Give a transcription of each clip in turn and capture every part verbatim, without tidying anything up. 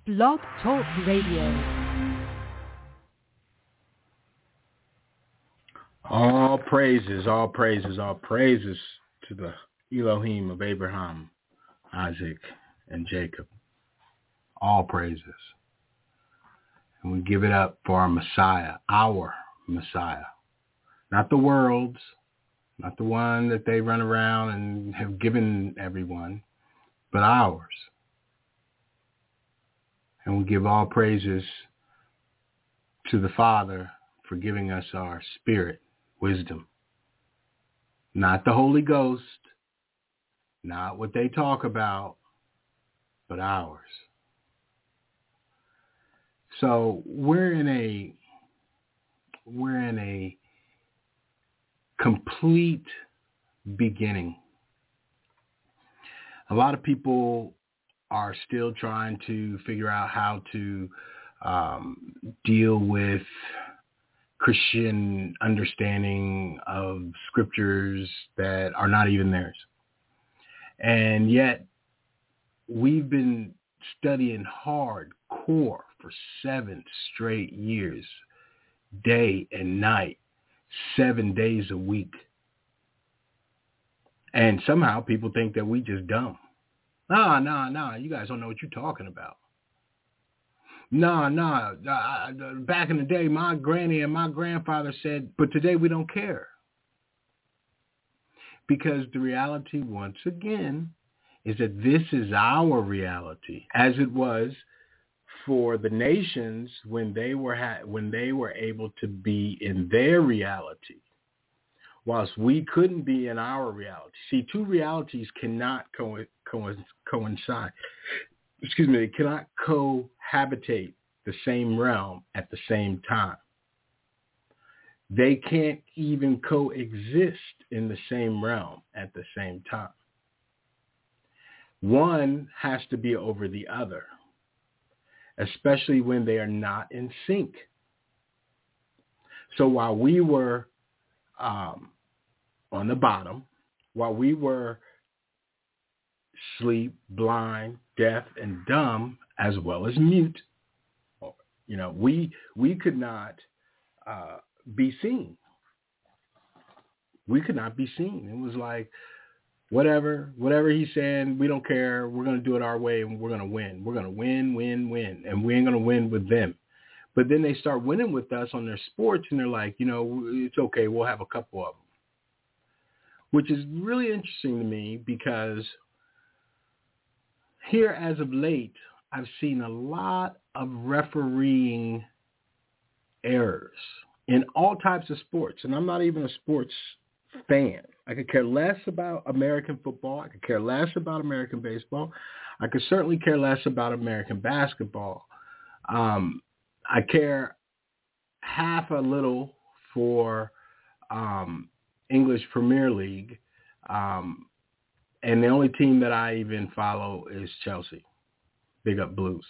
Blog Talk Radio. All praises, all praises, all praises to the Elohim of Abraham, Isaac, and Jacob. All praises. And we give it up for our Messiah, our Messiah. Not the world's, not the one that they run around and have given everyone, but ours. And we give all praises to the Father for giving us our spirit, wisdom. Not the Holy Ghost, not what they talk about, but ours. So we're in a we're in a complete beginning. A lot of people are still trying to figure out how to um, deal with Christian understanding of scriptures that are not even theirs. And yet we've been studying hardcore for seven straight years, day and night, seven days a week. And somehow people think that we just dumb. Nah, nah, nah, you guys don't know what you're talking about. Nah, nah, uh, back in the day, my granny and my grandfather said, but today we don't care. Because the reality, once again, is that this is our reality, as it was for the nations when they were ha- when they were able to be in their reality, whilst we couldn't be in our reality. See, two realities cannot co- co- coincide. Excuse me, they cannot cohabitate the same realm at the same time. They can't even coexist in the same realm at the same time. One has to be over the other, especially when they are not in sync. So while we were um, on the bottom, while we were asleep, blind, deaf, and dumb, as well as mute, you know, we we could not uh, be seen. We could not be seen. It was like, whatever, whatever he's saying, we don't care. We're going to do it our way, and we're going to win. We're going to win, win, win, and we ain't going to win with them. But then they start winning with us on their sports, and they're like, you know, it's okay. We'll have a couple of them, which is really interesting to me because here as of late, I've seen a lot of refereeing errors in all types of sports, and I'm not even a sports fan. I could care less about American football. I could care less about American baseball. I could certainly care less about American basketball. Um, I care half a little for um, English Premier League, um, and the only team that I even follow is Chelsea. Big up Blues.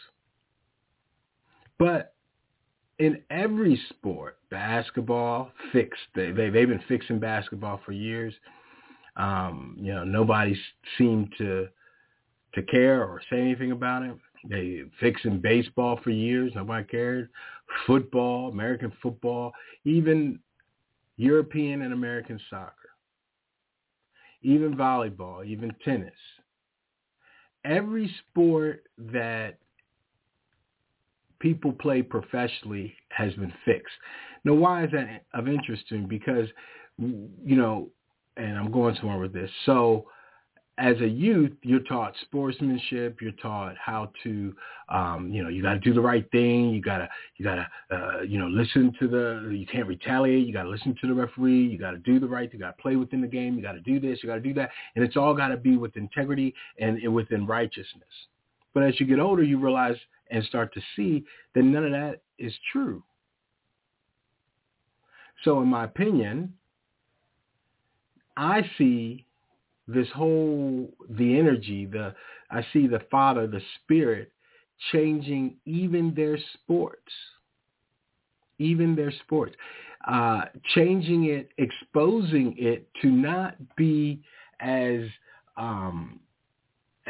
But in every sport, basketball, fixed. They, they, they've been fixing basketball for years. Um, you know, nobody seemed to to care or say anything about it. They fixing baseball for years. Nobody cared. Football, American football, even European and American soccer, even volleyball, even tennis. Every sport that people play professionally has been fixed. Now, why is that of interest to me? Because, you know, and I'm going somewhere with this. So as a youth, you're taught sportsmanship. You're taught how to, um, you know, you got to do the right thing. You got to, you got to, uh, you know, listen to the, you can't retaliate. You got to listen to the referee. You got to do the right thing. You got to play within the game. You got to do this. You got to do that. And it's all got to be with integrity and, and within righteousness. But as you get older, you realize and start to see that none of that is true. So in my opinion, I see this whole, the energy, the I see the Father, the Spirit, changing even their sports, even their sports, uh, changing it, exposing it to not be as um,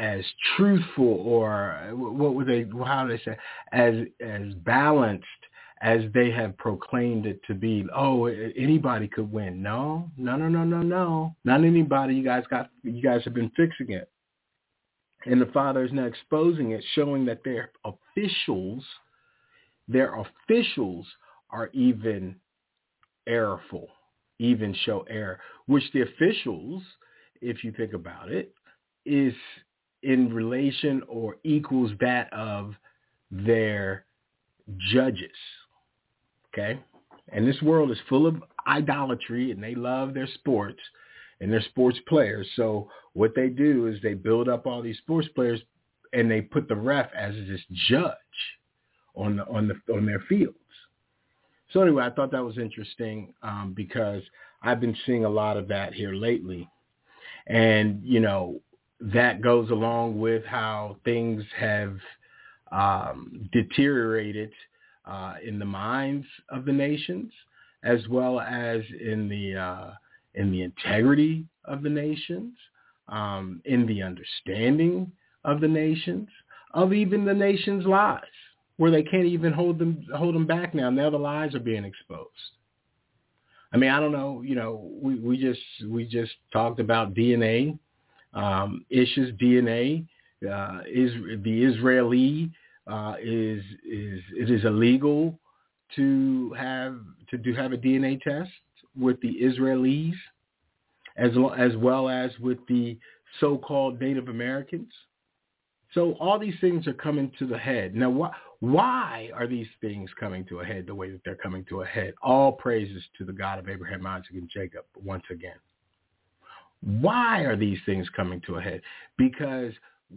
as truthful or what would they, how do they say, as as balanced as they have proclaimed it to be. Oh, anybody could win. No, no, no, no, no, no. Not anybody. You guys got, you guys have been fixing it. And the Father is now exposing it, showing that their officials, their officials are even errorful, even show error, which the officials, if you think about it, is in relation or equals that of their judges. Okay. And this world is full of idolatry, and they love their sports and their sports players. So what they do is they build up all these sports players, and they put the ref as this judge on the, on the, on their fields. So anyway, I thought that was interesting um, because I've been seeing a lot of that here lately. And, you know, that goes along with how things have um, deteriorated Uh, in the minds of the nations, as well as in the uh, in the integrity of the nations, um, in the understanding of the nations, of even the nations' lies, where they can't even hold them hold them back now. Now the lies are being exposed. I mean, I don't know. You know, we, we just we just talked about D N A, um, Ish's D N A, uh, is the Israeli. Uh, is is it is illegal to have to do have a D N A test with the Israelis, as well, as well as with the so-called Native Americans. So all these things are coming to the head. Now, why why are these things coming to a head the way that they're coming to a head? All praises to the God of Abraham, Isaac, and Jacob once again. Why are these things coming to a head? Because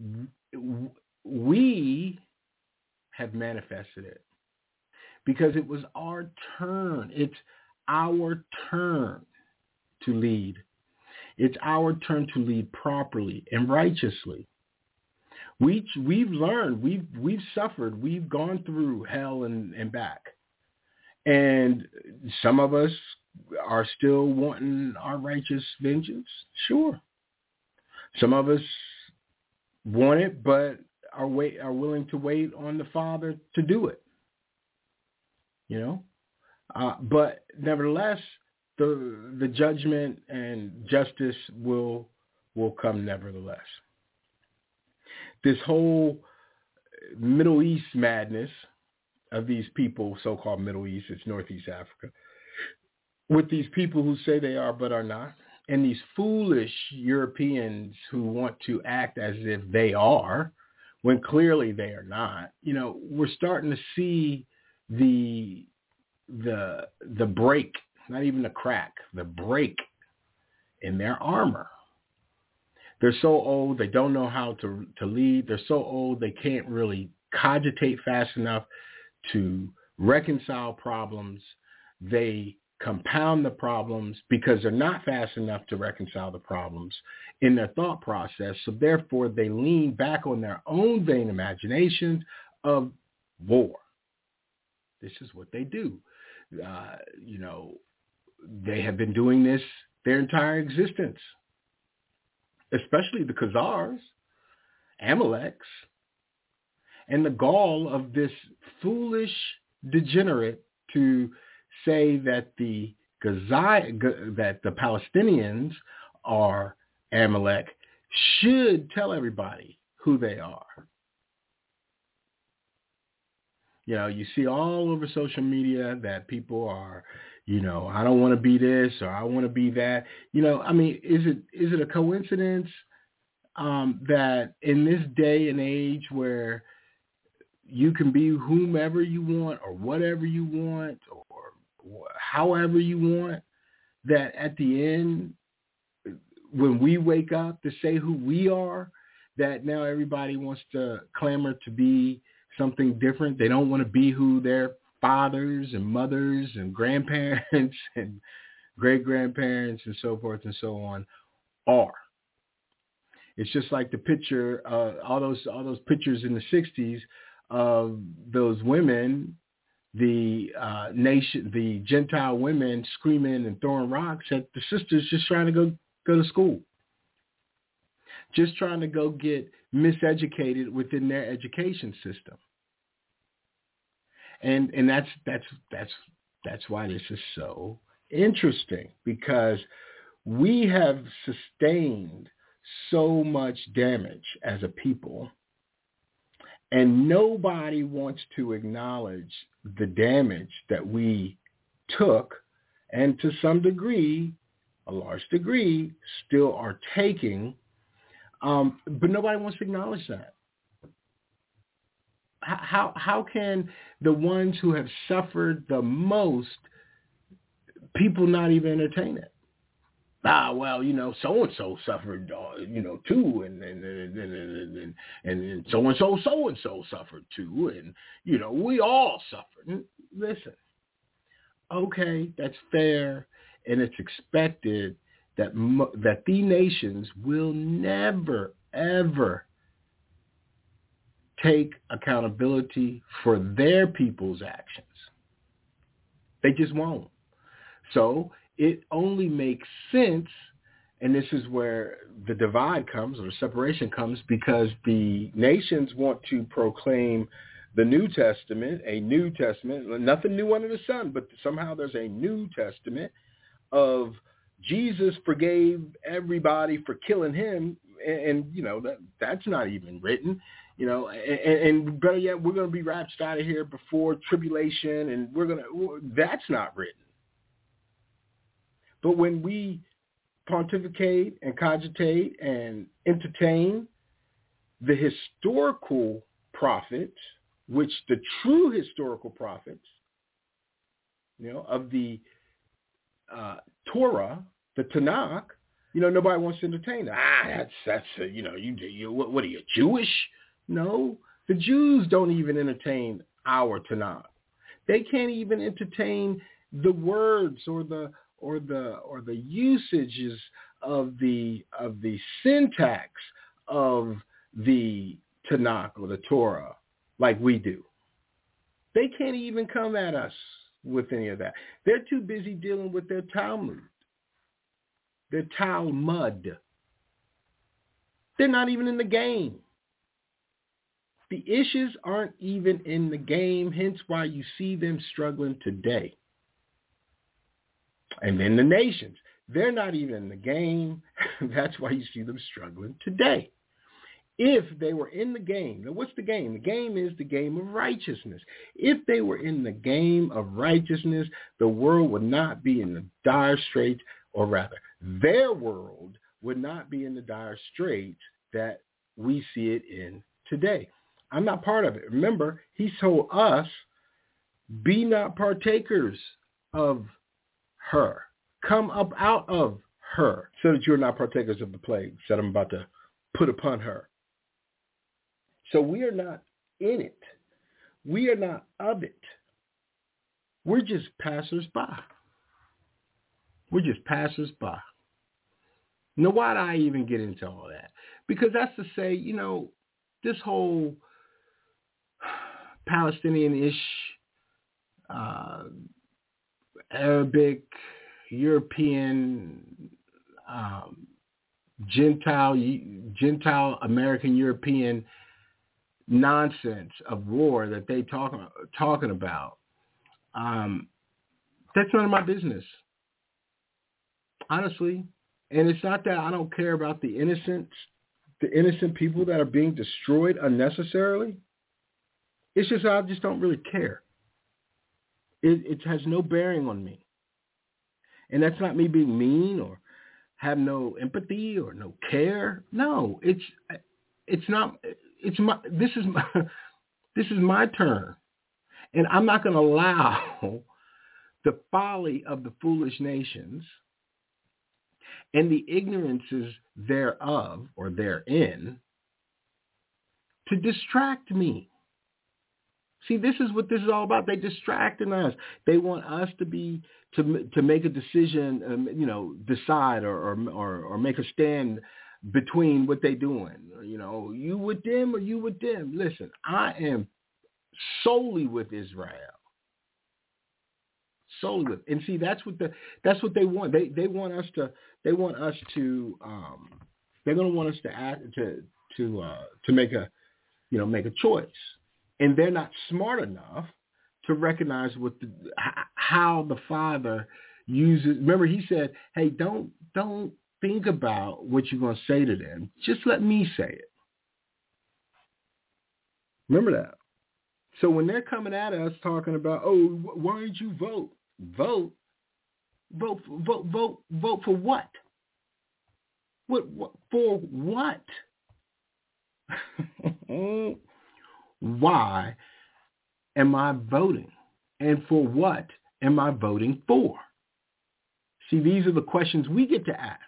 we have manifested it, because it was our turn. It's our turn to lead. It's our turn to lead properly and righteously. We, we've learned, we've, we've suffered, we've gone through hell and, and back. And some of us are still wanting our righteous vengeance. Sure. Some of us want it, but are wait are willing to wait on the Father to do it, you know. Uh, but nevertheless, the the judgment and justice will will come nevertheless. This whole Middle East madness of these people, so-called Middle East, it's Northeast Africa, with these people who say they are but are not, and these foolish Europeans who want to act as if they are, when clearly they are not. You know, we're starting to see the the the break, not even the crack, the break in their armor. They're so old, they don't know how to, to lead. They're so old, they can't really cogitate fast enough to reconcile problems. They compound the problems because they're not fast enough to reconcile the problems in their thought process. So therefore, they lean back on their own vain imaginations of war. This is what they do. Uh, you know, they have been doing this their entire existence, especially the Khazars, Amaleks, and the gall of this foolish degenerate to say that the Gazi, that the Palestinians are Amalek should tell everybody who they are. You know, you see all over social media that people are, you know, I don't want to be this or I want to be that. You know, I mean, is it is it a coincidence um, that in this day and age where you can be whomever you want or whatever you want or however you want, that at the end, when we wake up to say who we are, that now everybody wants to clamor to be something different. They don't want to be who their fathers and mothers and grandparents and great-grandparents and so forth and so on are. It's just like the picture, uh, all those all those pictures in the sixties of those women, the uh, nation, the Gentile women screaming and throwing rocks at the sisters just trying to go, go to school. just trying to go get miseducated within their education system. And and that's that's that's that's why this is so interesting, because we have sustained so much damage as a people, and nobody wants to acknowledge the damage that we took, and to some degree, a large degree, still are taking, um, but nobody wants to acknowledge that. How how can the ones who have suffered the most, people not even entertain it? Ah, well, you know, so and so suffered, uh, you know, too, and and and and and, and so and so so and so suffered too, and you know, we all suffered. Listen, okay, that's fair, and it's expected that mo- that the nations will never ever take accountability for their people's actions. They just won't. So it only makes sense, and this is where the divide comes, or the separation comes, because the nations want to proclaim the New Testament, a New Testament, nothing new under the sun, but somehow there's a New Testament of Jesus forgave everybody for killing him, and, and you know, that that's not even written. You know, and, and better yet, we're going to be raptured out of here before tribulation, and we're going to, that's not written. But when we pontificate and cogitate and entertain the historical prophets, which the true historical prophets, you know, of the uh, Torah, the Tanakh, you know, nobody wants to entertain that. Ah, that's, that's, uh, you know, you, you what, what are you, Jewish? No, the Jews don't even entertain our Tanakh. They can't even entertain the words or the or the or the usages of the of the syntax of the Tanakh or the Torah like we do. They can't even come at us with any of that. They're too busy dealing with their Talmud, their Talmud. They're not even in the game. The issues aren't even in the game, hence why you see them struggling today. And then the nations, they're not even in the game. That's why you see them struggling today. If they were in the game, now what's the game? The game is the game of righteousness. If they were in the game of righteousness, the world would not be in the dire straits, or rather, their world would not be in the dire straits that we see it in today. I'm not part of it. Remember, he told us, be not partakers of her. Come up out of her, so that you're not partakers of the plagues that I'm about to put upon her. So we are not in it. We are not of it. We're just passers-by. We're just passers-by. Now, why do I even get into all that? Because that's to say, you know, this whole Palestinian-ish, uh, Arabic, European, um, Gentile, Gentile American European nonsense of war that they talk talking about, um, that's none of my business, honestly. And it's not that I don't care about the innocent, the innocent people that are being destroyed unnecessarily. It's just I just don't really care. It, it has no bearing on me. And that's not me being mean or have no empathy or no care. No, it's it's not. It's my. This is my. This is my turn, and I'm not going to allow the folly of the foolish nations and the ignorances thereof or therein to distract me. See, this is what this is all about. They distracting us. They want us to be to to make a decision, um, you know, decide or, or or or make a stand between what they doing. You know, you with them or you with them. Listen, I am solely with Israel. Solely with, and see, that's what the that's what they want. They they want us to they want us to um, They're going to want us to act, to to uh, to make a you know make a choice, and they're not smart enough to recognize what the, how the Father uses. Remember, he said, "Hey, don't don't think about what you're going to say to them. Just let me say it." Remember that. So when they're coming at us talking about, "Oh, why didn't you vote?" Vote, vote, vote, vote, vote for what? What, what for what? Why am I voting? And for what am I voting for? See, these are the questions we get to ask.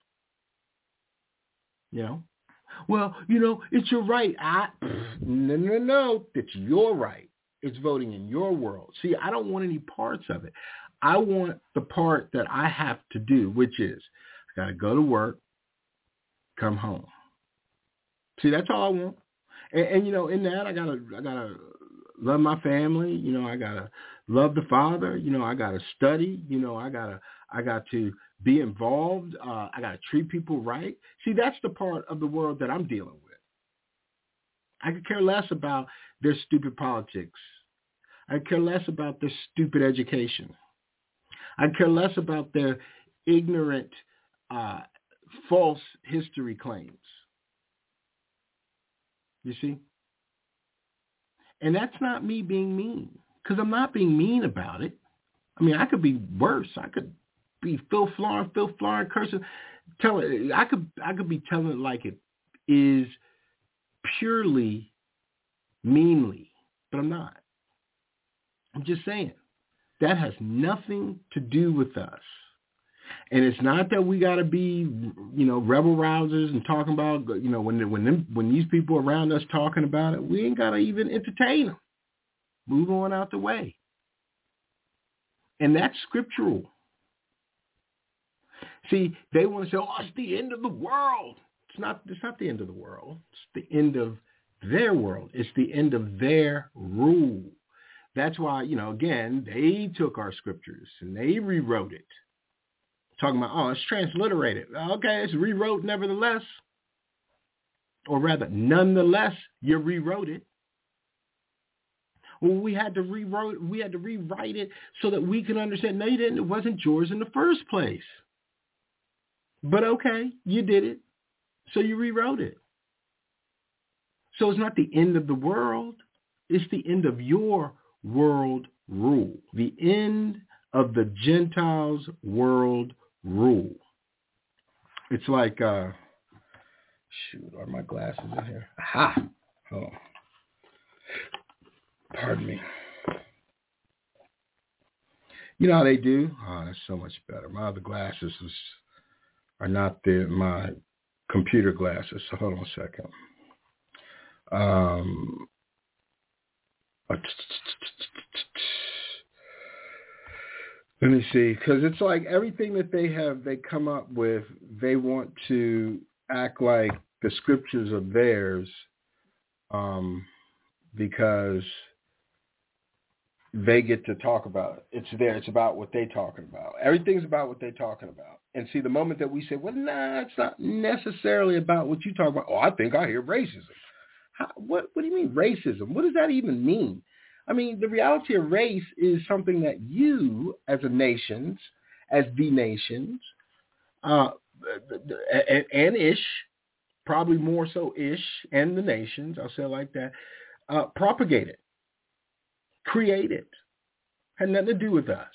You know? Well, you know, it's your right. I, no, no, no. It's your right. It's voting in your world. See, I don't want any parts of it. I want the part that I have to do, which is I got to go to work, come home. See, that's all I want. And, and you know, in that, I gotta, I gotta love my family. You know, I gotta love the Father. You know, I gotta study. You know, I gotta, I got to be involved. Uh, I gotta treat people right. See, that's the part of the world that I'm dealing with. I could care less about their stupid politics. I could care less about their stupid education. I care less about their ignorant, uh, false history claims. You see? And that's not me being mean, because I'm not being mean about it. I mean, I could be worse. I could be filth flaring, filth flaring, cursing. Tell it. I could. I could be telling it like it is purely meanly, but I'm not. I'm just saying that has nothing to do with us. And it's not that we got to be, you know, rebel rousers and talking about, you know, when when them, when these people around us talking about it, we ain't got to even entertain them. Move on out the way. And that's scriptural. See, they want to say, "Oh, it's the end of the world." It's not. It's not the end of the world. It's the end of their world. It's the end of their rule. That's why, you know, again, they took our scriptures and they rewrote it. Talking about, oh, it's transliterated. Okay, it's rewrote nevertheless. Or rather, nonetheless, you rewrote it. Well, we had to rewrite, we had to rewrite it so that we can understand. No, you didn't. It wasn't yours in the first place. But okay, you did it. So you rewrote it. So it's not the end of the world. It's the end of your world rule. The end of the Gentiles' world rule. It's like, uh, shoot, are my glasses in here? Aha! Oh, pardon me. You know how they do? Oh, that's so much better. My other glasses was, are not the, my computer glasses. So hold on a second. Um, let me see, because it's like everything that they have, they come up with, they want to act like the scriptures are theirs, um, because they get to talk about it. It's there. It's about what they're talking about. Everything's about what they're talking about. And see, the moment that we say, well, nah, it's not necessarily about what you talk about. Oh, I think I hear racism. How, what, what do you mean racism? What does that even mean? I mean, the reality of race is something that you, as a nations, as the nations, uh, and, and ish, probably more so ish, and the nations, I'll say it like that, uh, propagate it, create it. Had nothing to do with us.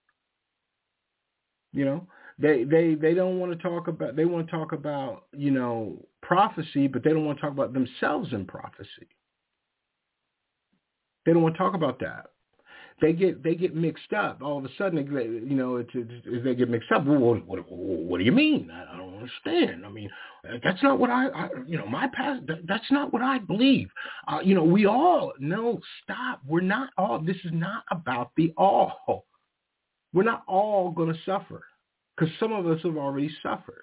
You know, they they they don't want to talk about. They want to talk about, you know, prophecy, but they don't want to talk about themselves in prophecy. They don't want to talk about that. They get they get mixed up. All of a sudden, they, you know, it's, it's, they get mixed up. Well, what, what, what do you mean? I, I don't understand. I mean, that's not what I, I you know, my past. That, that's not what I believe. Uh, you know, we all no stop. We're not all. This is not about the all. We're not all going to suffer, because some of us have already suffered.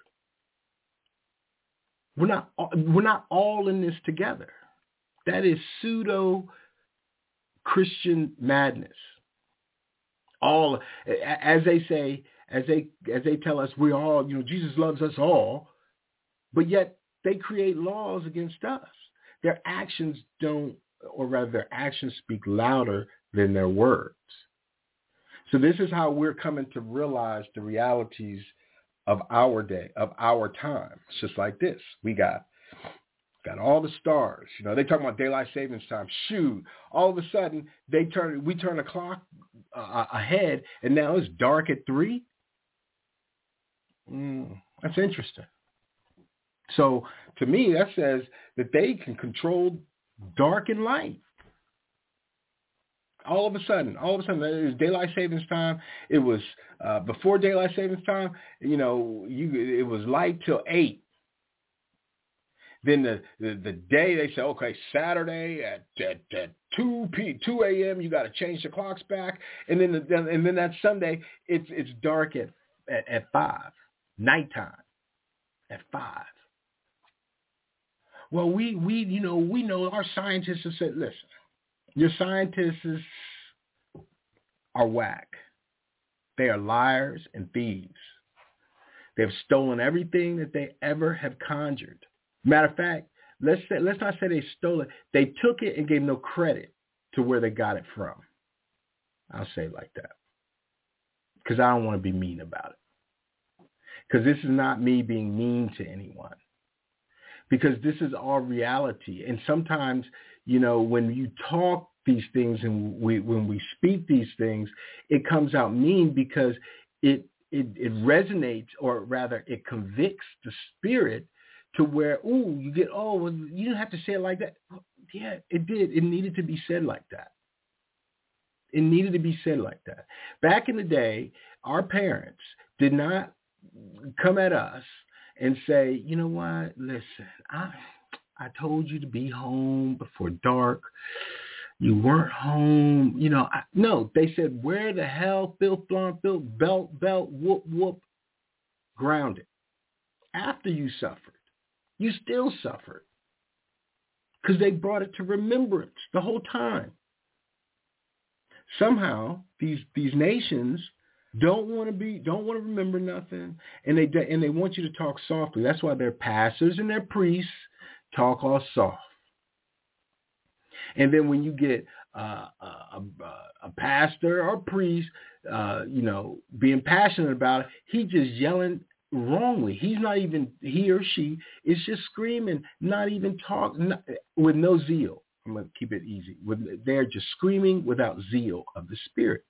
We're not. We're not all in this together. That is pseudo Christian madness. All, as they say, as they as they tell us, we all, you know, Jesus loves us all. but yet they create laws against us. Their actions don't, or rather their actions speak louder than their words. So this is how we're coming to realize the realities of our day, of our time. It's just like this. We got got all the stars. You know, they talk about daylight savings time. Shoot, all of a sudden they turn, we turn the clock uh, ahead, and now it's dark at three. Mm, that's interesting. So to me, that says that they can control dark and light. All of a sudden, all of a sudden, it was daylight savings time. It was uh, before daylight savings time. You know, you it was light till eight. Then the, the, the day they say, okay, Saturday at at, at two p two a.m. you got to change the clocks back, and then the, and then that Sunday it's it's dark at at, at five, nighttime at five. Well, we we you know we know our scientists have said, listen, your scientists are whack. They are liars and thieves. They have stolen everything that they ever have conjured. Matter of fact, let's say, let's not say they stole it. They took it and gave no credit to where they got it from. I'll say it like that, because I don't want to be mean about it. Because this is not me being mean to anyone. Because this is our reality. And sometimes, you know, when you talk these things and we, when we speak these things, it comes out mean because it, it, it resonates, or rather it convicts the spirit to where, ooh, you get, oh, well, you didn't have to say it like that. Yeah, it did. It needed to be said like that. It needed to be said like that. Back in the day, our parents did not come at us and say, you know what, listen, I I told you to be home before dark. You weren't home. You know, I, no, they said, where the hell, filth, blonde, filth, belt, belt, whoop, whoop, grounded. After you suffered, you still suffered because they brought it to remembrance the whole time. Somehow, these these nations don't want to be, don't want to remember nothing, and they and they want you to talk softly. That's why their pastors and their priests talk all soft. And then when you get uh, a, a, a pastor or priest, uh, you know, being passionate about it, he just yelling wrongly. He's not even, he or she is just screaming, not even talk, not, with no zeal. I'm going to keep it easy. With, they're just screaming without zeal of the Spirit.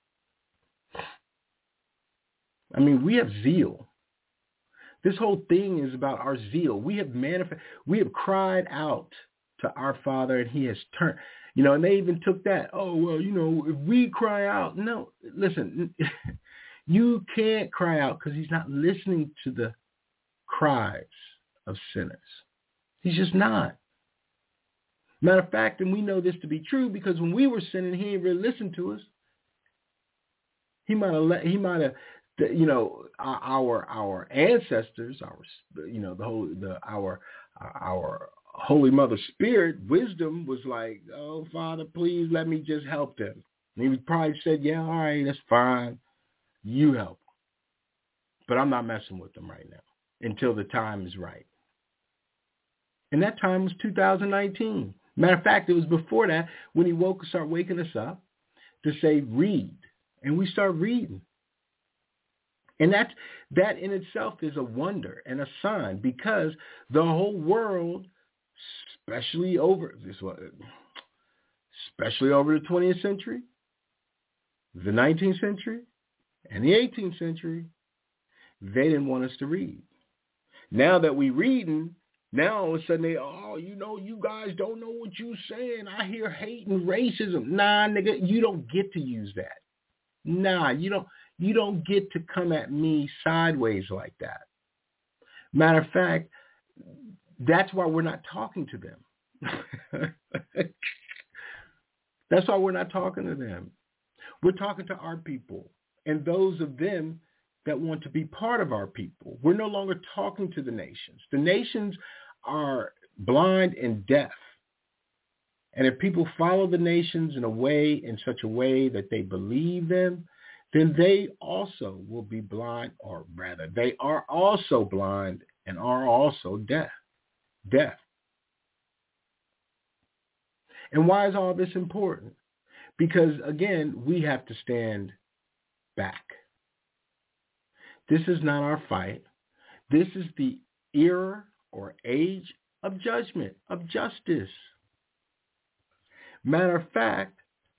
I mean, we have zeal. This whole thing is about our zeal. We have manifest, we have cried out to our Father, and he has turned, you know, and they even took that. Oh, well, you know, if we cry out, no, listen, you can't cry out because he's not listening to the cries of sinners. He's just not. Matter of fact, and we know this to be true because when we were sinning, he didn't really listen to us. He might have let, he might have, you know, our our ancestors, our, you know, the whole, the our our Holy Mother Spirit, wisdom was like, oh, Father, please let me just help them. And he probably said, yeah, all right, that's fine. You help. But I'm not messing with them right now until the time is right. And that time was two thousand nineteen. Matter of fact, it was before that when he woke, started waking us up to say, read. And we start reading. And that, that in itself is a wonder and a sign because the whole world, especially over this one, especially over the twentieth century, the nineteenth century, and the eighteenth century, they didn't want us to read. Now that we reading, now all of a sudden they, oh, you know, you guys don't know what you saying. I hear hate and racism. Nah, nigga, you don't get to use that. Nah, you don't. You don't get to come at me sideways like that. Matter of fact, that's why we're not talking to them. That's why we're not talking to them. We're talking to our people and those of them that want to be part of our people. We're no longer talking to the nations. The nations are blind and deaf. And if people follow the nations in a way, in such a way that they believe them, then they also will be blind, or rather, they are also blind and are also death. Death. And why is all this important? Because, again, we have to stand back. This is not our fight. This is the era or age of judgment, of justice. Matter of fact,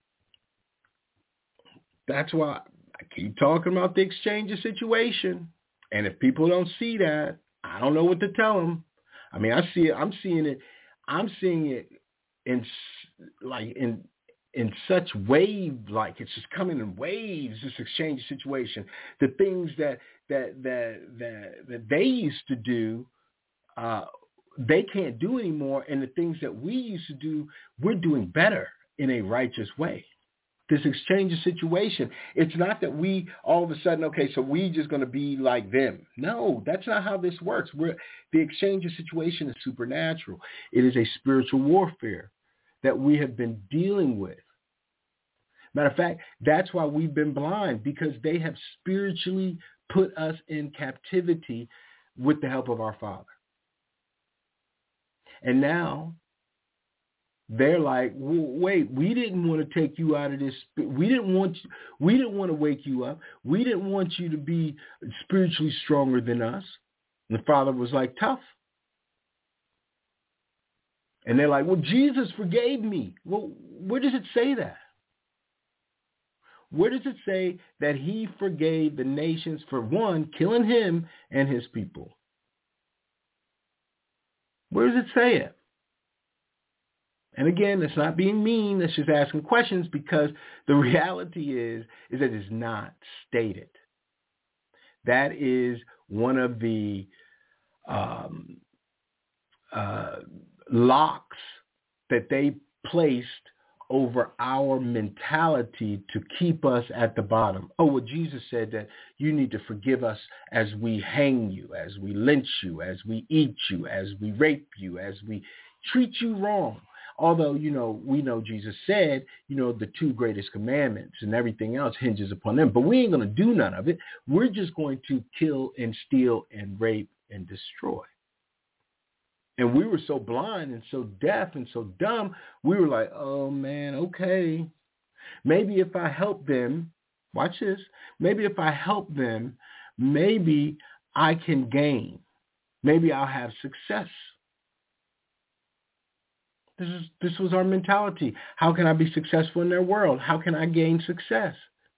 that's why I keep talking about the exchange situation. And if people don't see that, I don't know what to tell them. I mean, I see it. I'm seeing it. I'm seeing it in like in in such wave, like it's just coming in waves. This exchange situation, the things that that that that that they used to do, uh, they can't do anymore, and the things that we used to do, we're doing better in a righteous way. This exchange of situation. It's not that we all of a sudden, okay, so we just going to be like them. No, that's not how this works. We're, the exchange of situation is supernatural. It is a spiritual warfare that we have been dealing with. Matter of fact, that's why we've been blind, because they have spiritually put us in captivity with the help of our Father. And now they're like, wait, we didn't want to take you out of this. We didn't want you, we didn't want to wake you up. We didn't want you to be spiritually stronger than us. And the Father was like, tough. And they're like, well, Jesus forgave me. Well, where does it say that? Where does it say that he forgave the nations for, one, killing him and his people? Where does it say it? And again, that's not being mean. That's just asking questions, because the reality is, is that it's not stated. That is one of the um, uh, locks that they placed over our mentality to keep us at the bottom. Oh, well, Jesus said that you need to forgive us as we hang you, as we lynch you, as we eat you, as we rape you, as we treat you wrong. Although, you know, we know Jesus said, you know, the two greatest commandments and everything else hinges upon them. But we ain't going to do none of it. We're just going to kill and steal and rape and destroy. And we were so blind and so deaf and so dumb, we were like, oh, man, okay. Maybe if I help them, watch this, maybe if I help them, maybe I can gain. Maybe I'll have success. This is this was our mentality. How can I be successful in their world? How can I gain success?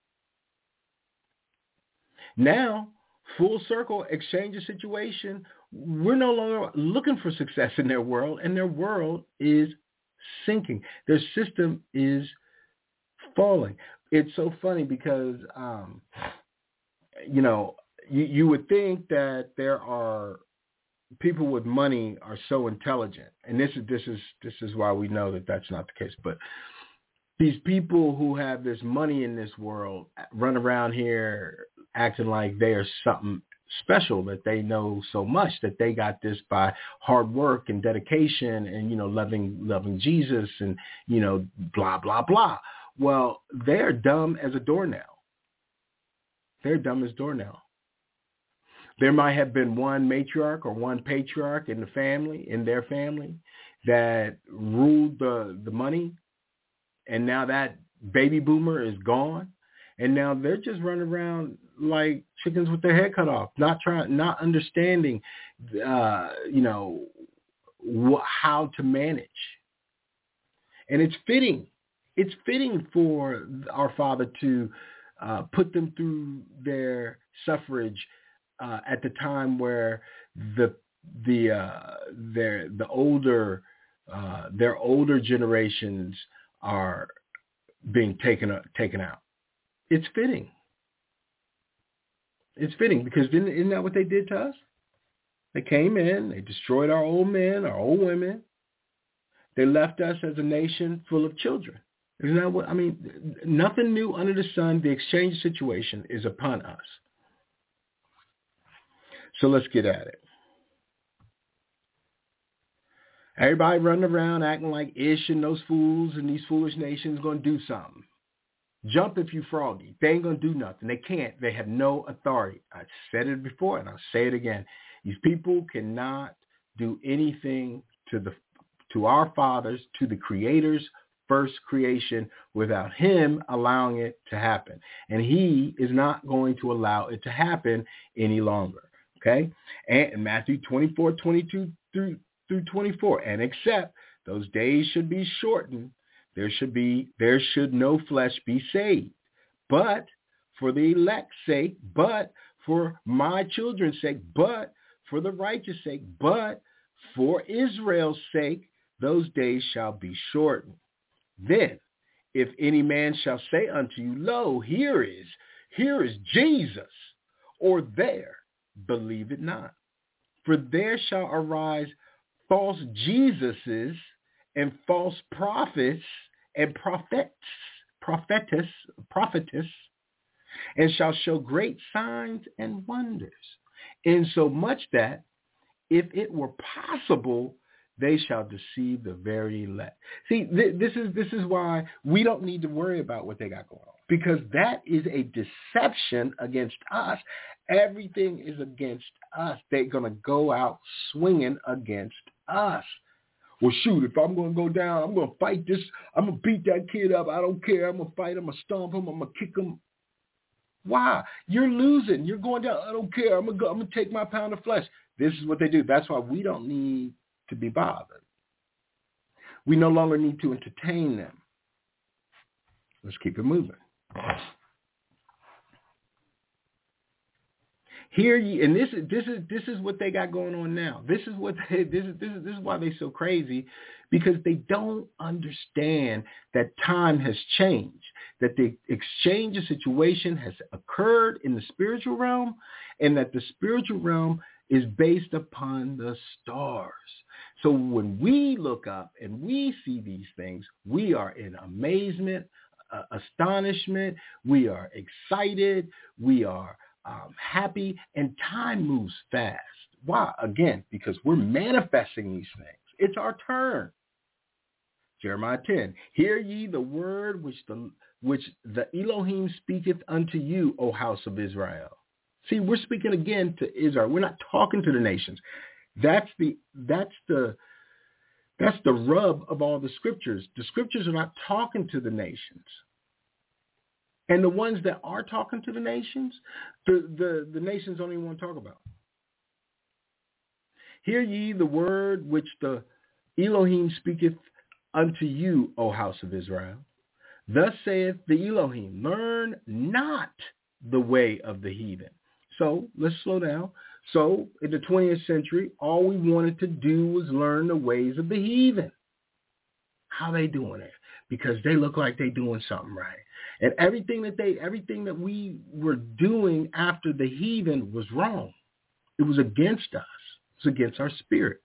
Now, full circle, exchange of situation, we're no longer looking for success in their world, and their world is sinking. Their system is falling. It's so funny because, um, you know, you, you would think that there are people with money are so intelligent, and this is this is this is why we know that that's not the case. But these people who have this money in this world run around here acting like they are something special, that they know so much, that they got this by hard work and dedication and, you know, loving loving Jesus and, you know, blah blah blah. Well, they're dumb as a doornail. They're dumb as doornail. There might have been one matriarch or one patriarch in the family, in their family, that ruled the, the money, and now that baby boomer is gone, and now they're just running around like chickens with their head cut off, not trying, not understanding, uh, you know, wh- how to manage. And it's fitting. It's fitting for our Father to uh, put them through their suffrage Uh, at the time where the the uh, their the older uh, their older generations are being taken uh, taken out. It's fitting. It's fitting because isn't, isn't that what they did to us? They came in, they destroyed our old men, our old women. They left us as a nation full of children. Isn't that what I mean? Nothing new under the sun. The exchange situation is upon us. So let's get at it. Everybody running around acting like Ish and those fools and these foolish nations going to do something. Jump if you froggy. They ain't going to do nothing. They can't. They have no authority. I said it before and I'll say it again. These people cannot do anything to the to our fathers, to the Creator's first creation, without him allowing it to happen. And he is not going to allow it to happen any longer. Okay? And in Matthew twenty-four, twenty-two through, through twenty-four, and except those days should be shortened, there should be there should no flesh be saved. But for the elect's sake, but for my children's sake, but for the righteous sake, but for Israel's sake, those days shall be shortened. Then, if any man shall say unto you, lo, here is, here is Jesus, or there, believe it not. For there shall arise false Jesuses and false prophets and prophets, prophetess, prophetess, and shall show great signs and wonders, insomuch that if it were possible, they shall deceive the very elect. See, th- this is this is why we don't need to worry about what they got going on, because that is a deception against us. Everything is against us. They're going to go out swinging against us. Well, shoot, if I'm going to go down, I'm going to fight this. I'm going to beat that kid up. I don't care. I'm going to fight him. I'm going to stomp him. I'm going to kick him. Why? You're losing. You're going down. I don't care. I'm going to go. I'm going to take my pound of flesh. This is what they do. That's why we don't need to be bothered. We no longer need to entertain them. Let's keep it moving. Hear ye, and this is this is this is what they got going on now. This is what they, this is this is this is why they're so crazy, because they don't understand that time has changed, that the exchange of situation has occurred in the spiritual realm, and that the spiritual realm is based upon the stars. So when we look up and we see these things, we are in amazement, uh, astonishment, we are excited, we are um, happy, and time moves fast. Why? Again, because we're manifesting these things. It's our turn. Jeremiah ten, hear ye the word which the which the Elohim speaketh unto you, O house of Israel. See, we're speaking again to Israel. We're not talking to the nations. That's the that's the that's the rub of all the scriptures. The scriptures are not talking to the nations. And the ones that are talking to the nations, the, the, the nations don't even want to talk about. Hear ye the word which the Elohim speaketh unto you, O house of Israel. Thus saith the Elohim, learn not the way of the heathen. So let's slow down. So in the twentieth century, all we wanted to do was learn the ways of the heathen. How they doing it? Because they look like they doing something right. And everything that they, everything that we were doing after the heathen was wrong. It was against us. It was against our spirit.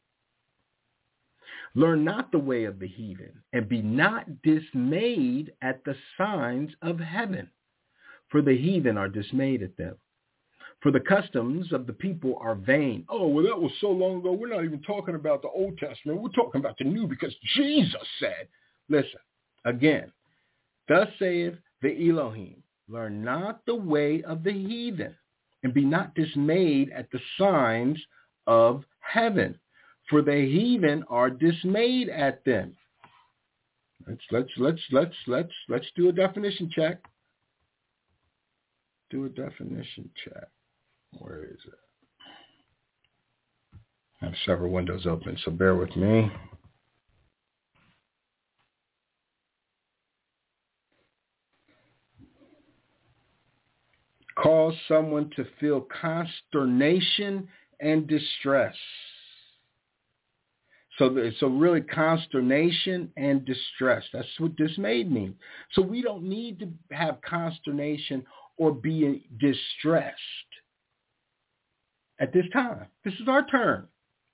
Learn not the way of the heathen, and be not dismayed at the signs of heaven, for the heathen are dismayed at them. For the customs of the people are vain. Oh, well, that was so long ago. We're not even talking about the Old Testament. We're talking about the New, because Jesus said, listen, again, thus saith the Elohim, learn not the way of the heathen, and be not dismayed at the signs of heaven, for the heathen are dismayed at them. Let's let's let's let's let's let's do a definition check. Do a definition check. Where is it? I have several windows open, so bear with me. Cause someone to feel consternation and distress. So, so really consternation and distress. That's what dismayed means. So we don't need to have consternation or be distressed at this time. This is our turn.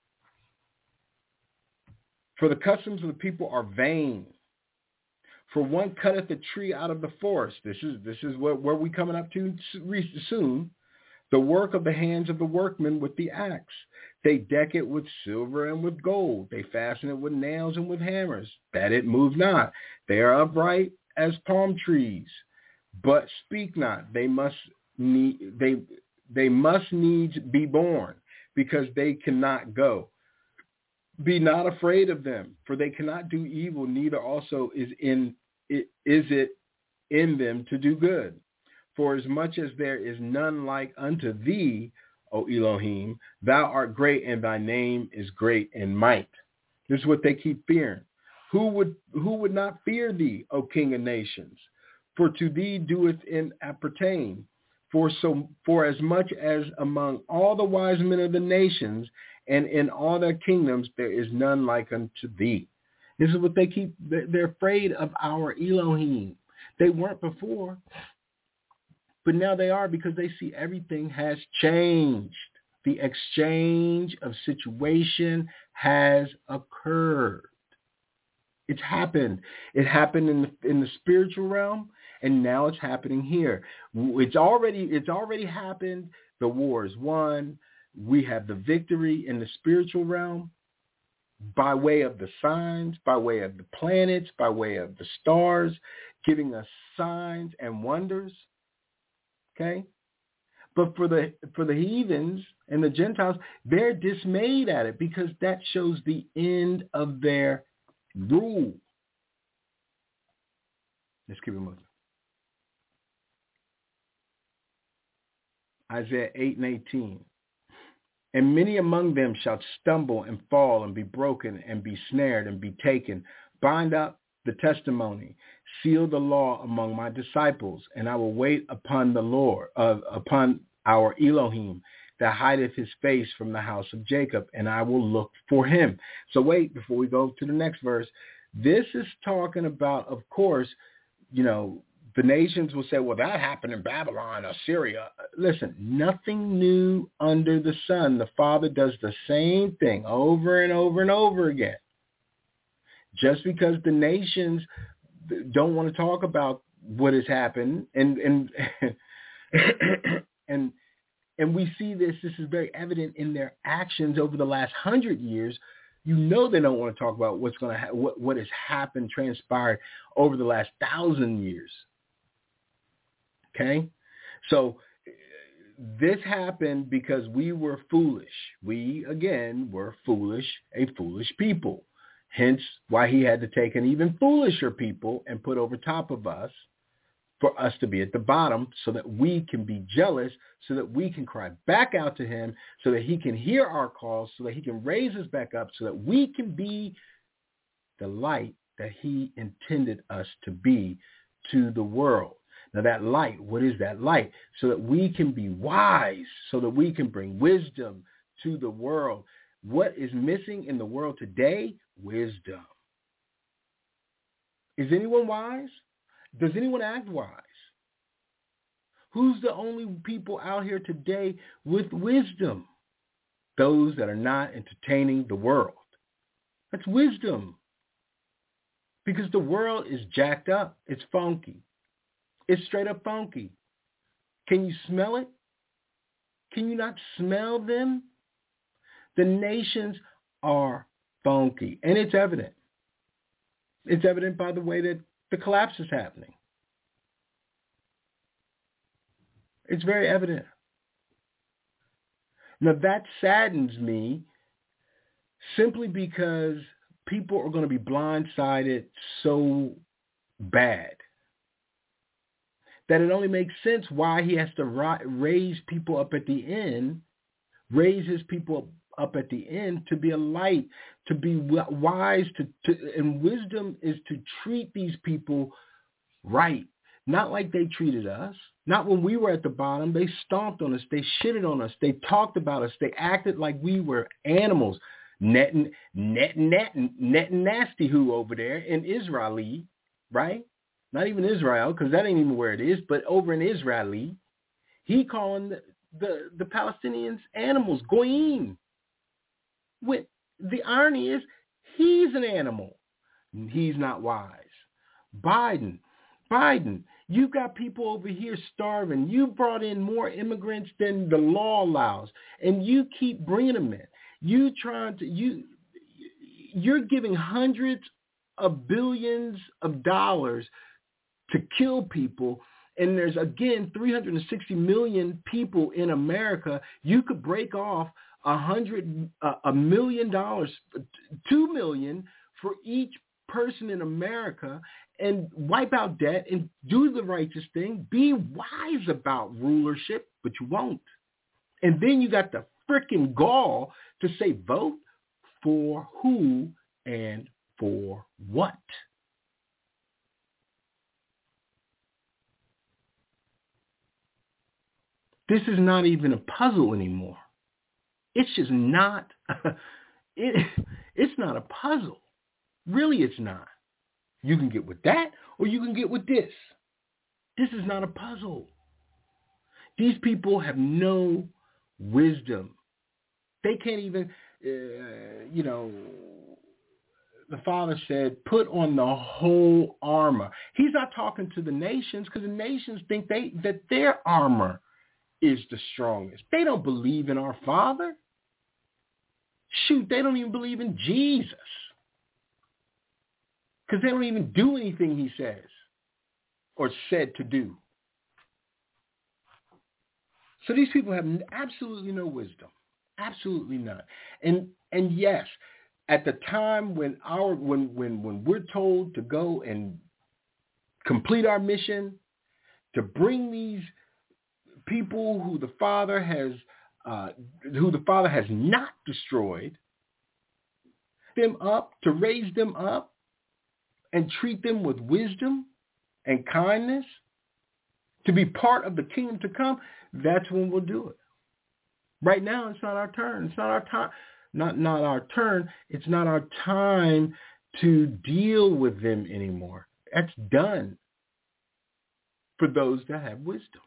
For the customs of the people are vain. For one cutteth a tree out of the forest. This is this is what where we coming up to soon. The work of the hands of the workmen with the axe. They deck it with silver and with gold. They fasten it with nails and with hammers, that it move not. They are upright as palm trees, but speak not. They must need they they must needs be born. because they cannot go. Be not afraid of them, for they cannot do evil, neither also is in it, is it in them to do good. For as much as there is none like unto thee, O Elohim, thou art great, and thy name is great in might. This is what they keep fearing. Who would who would not fear thee, O King of nations? For to thee doeth it appertain. For so for as much as among all the wise men of the nations and in all their kingdoms there is none like unto thee. This is what they keep. They're afraid of our Elohim. They weren't before, but now they are, because they see everything has changed. The exchange of situation has occurred. It's happened. It happened in the, in the spiritual realm, and now it's happening here. It's already it's already happened. The war is won. We have the victory in the spiritual realm by way of the signs, by way of the planets, by way of the stars, giving us signs and wonders. Okay? But for the for the heathens and the Gentiles, they're dismayed at it, because that shows the end of their rule. Let's keep it moving. Isaiah eight and eighteen. And many among them shall stumble and fall and be broken and be snared and be taken. Bind up the testimony, seal the law among my disciples, and I will wait upon the Lord, uh, upon our Elohim, that hideth his face from the house of Jacob, and I will look for him. So wait, before we go to the next verse, this is talking about, of course, you know, the nations will say, well, that happened in Babylon or Syria. Listen, nothing new under the sun. The Father does the same thing over and over and over again. Just because the nations don't want to talk about what has happened, and and and and we see this, this is very evident in their actions over the last hundred years. You know they don't want to talk about what's going to ha- what what has happened, transpired over the last thousand years. Okay, so this happened because we were foolish. We, again, were foolish, a foolish people. Hence why he had to take an even foolisher people and put over top of us for us to be at the bottom, so that we can be jealous, so that we can cry back out to him, so that he can hear our calls, so that he can raise us back up, so that we can be the light that he intended us to be to the world. Now that light, what is that light? So that we can be wise, so that we can bring wisdom to the world. What is missing in the world today? Wisdom. Is anyone wise? Does anyone act wise? Who's the only people out here today with wisdom? Those that are not entertaining the world. That's wisdom. Because the world is jacked up. It's funky. It's straight up funky. Can you smell it? Can you not smell them? The nations are funky. And it's evident. It's evident by the way that the collapse is happening. It's very evident. Now that saddens me, simply because people are going to be blindsided so bad that it only makes sense why he has to raise people up at the end, raise his people up at the end to be a light, to be wise, to, to and wisdom is to treat these people right, not like they treated us. Not when we were at the bottom. They stomped on us. They shitted on us. They talked about us. They acted like we were animals. Net and net, net, net and nasty who over there in Israeli, right? Not even Israel, because that ain't even where it is, but over in Israeli, he calling the, the, the Palestinians animals, goyim. With the irony is, he's an animal. He's not wise. Biden, Biden, you've got people over here starving. You brought in more immigrants than the law allows, and you keep bringing them in. You trying to you, you're giving hundreds of billions of dollars to kill people, and there's, again, three hundred sixty million people in America. You could break off a hundred, uh, a million dollars, two million for each person in America, and wipe out debt and do the righteous thing. Be wise about rulership, but you won't. And then you got the freaking gall to say vote for who and for what. This is not even a puzzle anymore. It's just not, it, it's not a puzzle. Really, it's not. You can get with that or you can get with this. This is not a puzzle. These people have no wisdom. They can't even, uh, you know, the Father said, put on the whole armor. He's not talking to the nations because the nations think they that their armor is the strongest. They don't believe in our Father. Shoot, they don't even believe in Jesus because they don't even do anything he says or said to do. So these people have absolutely no wisdom, absolutely none. And and yes, at the time when our when when when we're told to go and complete our mission, to bring these people who the Father has uh, who the Father has not destroyed, them up, to raise them up and treat them with wisdom and kindness, to be part of the kingdom to come, that's when we'll do it. Right now, it's not our turn. It's not our time. Not not our turn. It's not our time to deal with them anymore. That's done for those that have wisdom.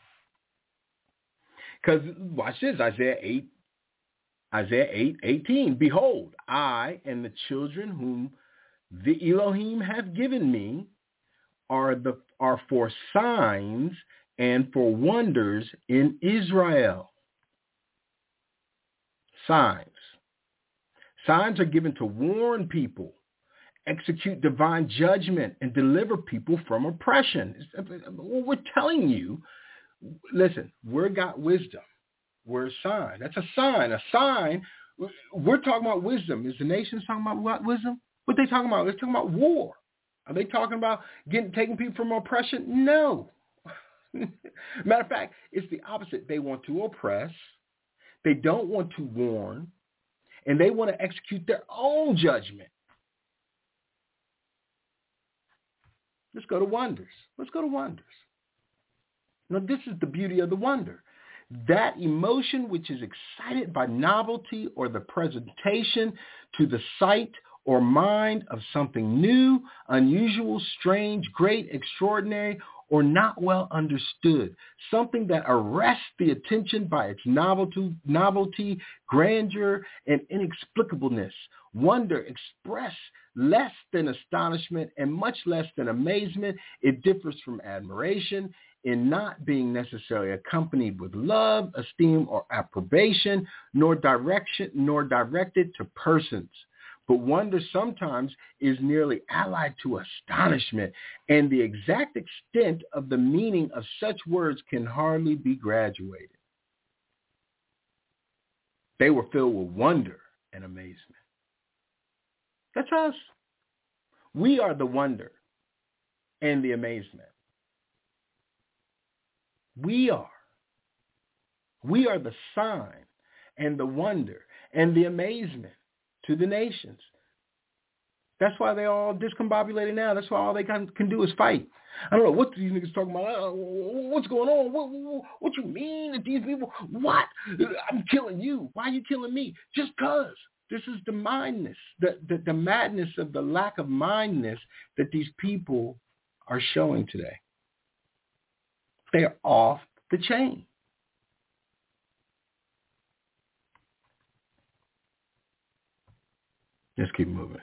Because watch this, Isaiah eight, Isaiah eight, eighteen. Behold, I and the children whom the Elohim have given me are the are for signs and for wonders in Israel. Signs. Signs are given to warn people, execute divine judgment, and deliver people from oppression. We're telling you, listen, we're got wisdom. We're a sign. That's a sign. A sign. We're talking about wisdom. Is the nations talking about what wisdom? What are they talking about? They're talking about war. Are they talking about getting taking people from oppression? No. Matter of fact, it's the opposite. They want to oppress. They don't want to warn. And they want to execute their own judgment. Let's go to wonders. Let's go to wonders. Now, this is the beauty of the wonder. That emotion which is excited by novelty or the presentation to the sight or mind of something new, unusual, strange, great, extraordinary, or not well understood. Something that arrests the attention by its novelty, novelty, grandeur, and inexplicableness. Wonder express less than astonishment and much less than amazement. It differs from admiration in not being necessarily accompanied with love, esteem, or approbation, nor direction, nor directed to persons. But wonder sometimes is nearly allied to astonishment, and the exact extent of the meaning of such words can hardly be graduated. They were filled with wonder and amazement. That's us. We are the wonder and the amazement. We are. We are the sign and the wonder and the amazement to the nations. That's why they're all discombobulated now. That's why all they can, can do is fight. I don't know what these niggas talking about. Uh, what's going on? What, what, what you mean that these people? What? I'm killing you. Why are you killing me? Just because. This is the mindness, the, the, the madness of the lack of mindness that these people are showing today. They're off the chain. Let's keep moving.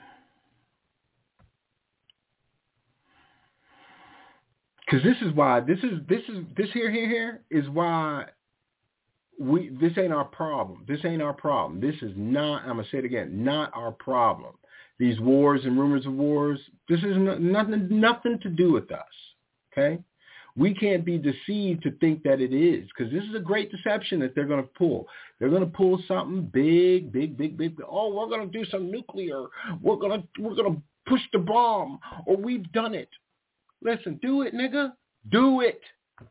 Because this is why, this is, this is, this here, here, here is why we, this ain't our problem. This ain't our problem. This is not, I'm going to say it again, not our problem. These wars and rumors of wars, this is no, nothing, nothing to do with us. Okay? We can't be deceived to think that it is, because this is a great deception that they're going to pull. They're going to pull something big, big, big, big. Oh, we're going to do some nuclear. We're going to we're going to push the bomb, or we've done it. Listen, do it, nigga. Do it.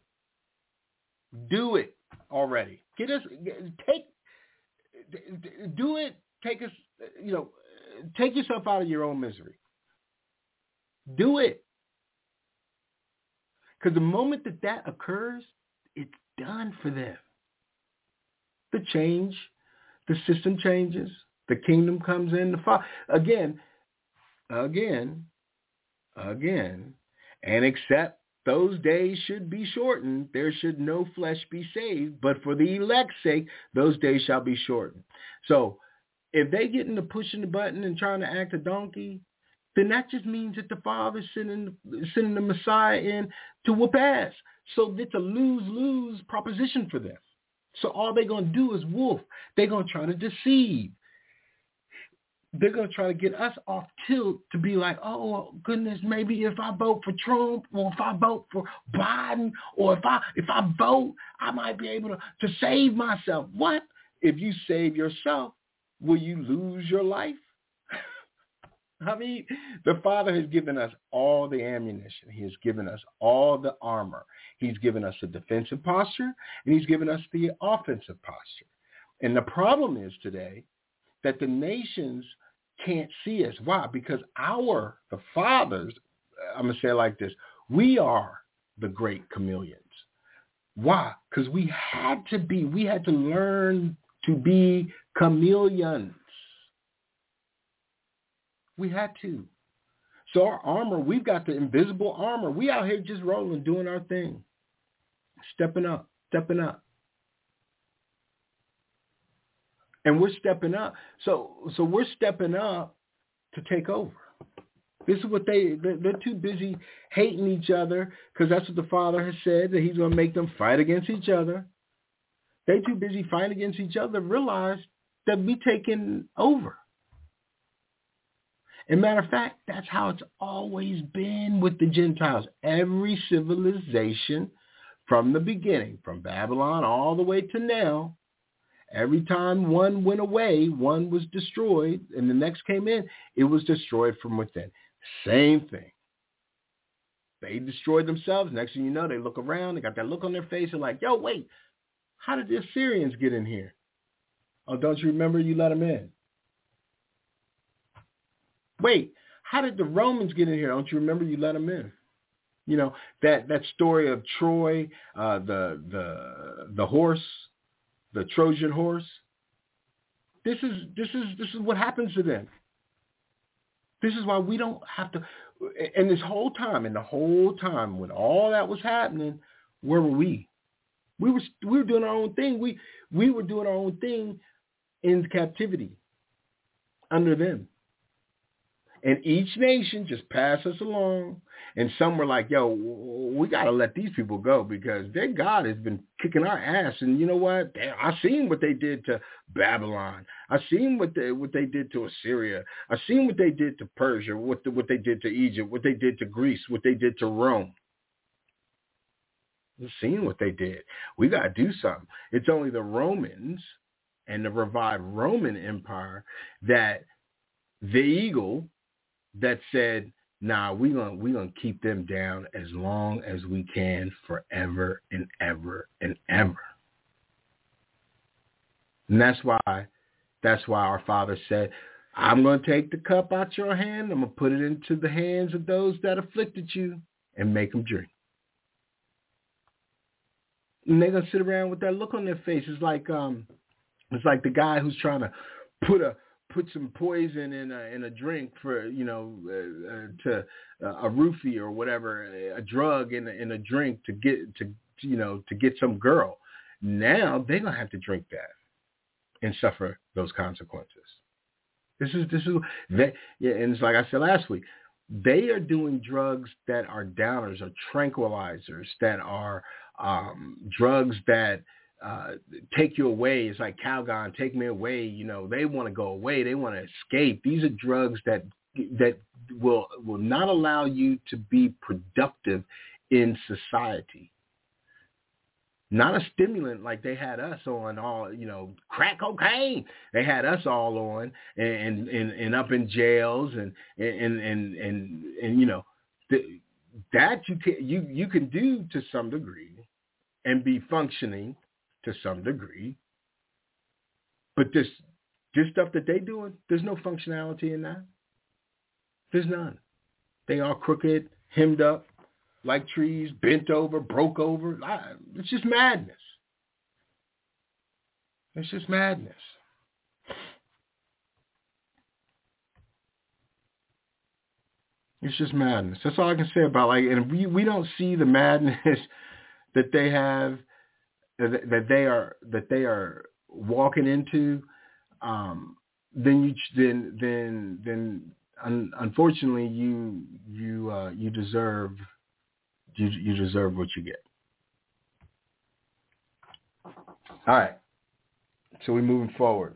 Do it already. Get us take do it. Take us, you know, take yourself out of your own misery. Do it. Because the moment that that occurs, it's done for them. The change, the system changes, the kingdom comes in. The fa- again, again, again, and except those days should be shortened, there should no flesh be saved, but for the elect's sake, those days shall be shortened. So if they get into pushing the button and trying to act a donkey, then that just means that the Father's sending, sending the Messiah in to whoop ass. So it's a lose-lose proposition for them. So all they're going to do is wolf. They're going to try to deceive. They're going to try to get us off tilt to be like, oh, goodness, maybe if I vote for Trump, or if I vote for Biden, or if I if I vote, I might be able to, to save myself. What? If you save yourself, will you lose your life? I mean, the Father has given us all the ammunition. He has given us all the armor. He's given us a defensive posture, and he's given us the offensive posture. And the problem is today that the nations can't see us. Why? Because our, the fathers, I'm going to say it like this, we are the great chameleons. Why? Because we had to be, we had to learn to be chameleons. We had to. So our armor, we've got the invisible armor. We out here just rolling, doing our thing. Stepping up, stepping up. And we're stepping up. So so we're stepping up to take over. This is what they, they're, they're too busy hating each other, because that's what the Father has said, that he's going to make them fight against each other. They're too busy fighting against each other to realize that we're taking over. As a matter of fact, that's how it's always been with the Gentiles. Every civilization from the beginning, from Babylon all the way to now, every time one went away, one was destroyed, and the next came in, it was destroyed from within. Same thing. They destroyed themselves. Next thing you know, they look around, they got that look on their face, and like, yo, wait, how did the Assyrians get in here? Oh, don't you remember you let them in? Wait, how did the Romans get in here? Don't you remember you let them in? You know, that, that story of Troy, uh, the the the horse, the Trojan horse. This is this is this is what happens to them. This is why we don't have to. And this whole time, and the whole time when all that was happening, where were we? We were we were doing our own thing. We we were doing our own thing in captivity under them. And each nation just passed us along. And some were like, yo, we got to let these people go because their God has been kicking our ass. And you know what? I seen what they did to Babylon. I seen what they what they did to Assyria. I seen what they did to Persia, what the, what they did to Egypt, what they did to Greece, what they did to Rome. We've seen what they did. We got to do something. It's only the Romans and the revived Roman Empire that the eagle that said, nah, we're going we gonna keep them down as long as we can, forever and ever and ever. And that's why, that's why our Father said, I'm going to take the cup out your hand. I'm going to put it into the hands of those that afflicted you and make them drink. And they're going to sit around with that look on their face. It's like, um, it's like the guy who's trying to put a, put some poison in a, in a drink for, you know, uh, uh, to uh, a roofie or whatever, a drug in a, in a drink to get, to, you know, to get some girl. Now they're going to have to drink that and suffer those consequences. This is, this is, they, yeah, and it's like I said last week, they are doing drugs that are downers or tranquilizers that are um, drugs that, Uh, take you away. It's like Calgon, take me away. You know, they want to go away. They want to escape. These are drugs that that will will not allow you to be productive in society. Not a stimulant like they had us on all, you know, crack cocaine. They had us all on and and, and up in jails and and and and, and you know, the, that you can you you can do to some degree and be functioning to some degree. But this this stuff that they doing, there's no functionality in that. There's none. They all crooked, hemmed up, like trees, bent over, broke over. It's just madness. It's just madness. It's just madness. That's all I can say about like, and we, we don't see the madness that they have, that, that they are that they are walking into. Um, then you then then then un, unfortunately you you uh, you deserve. You, you deserve what you get. All right. So we're moving forward.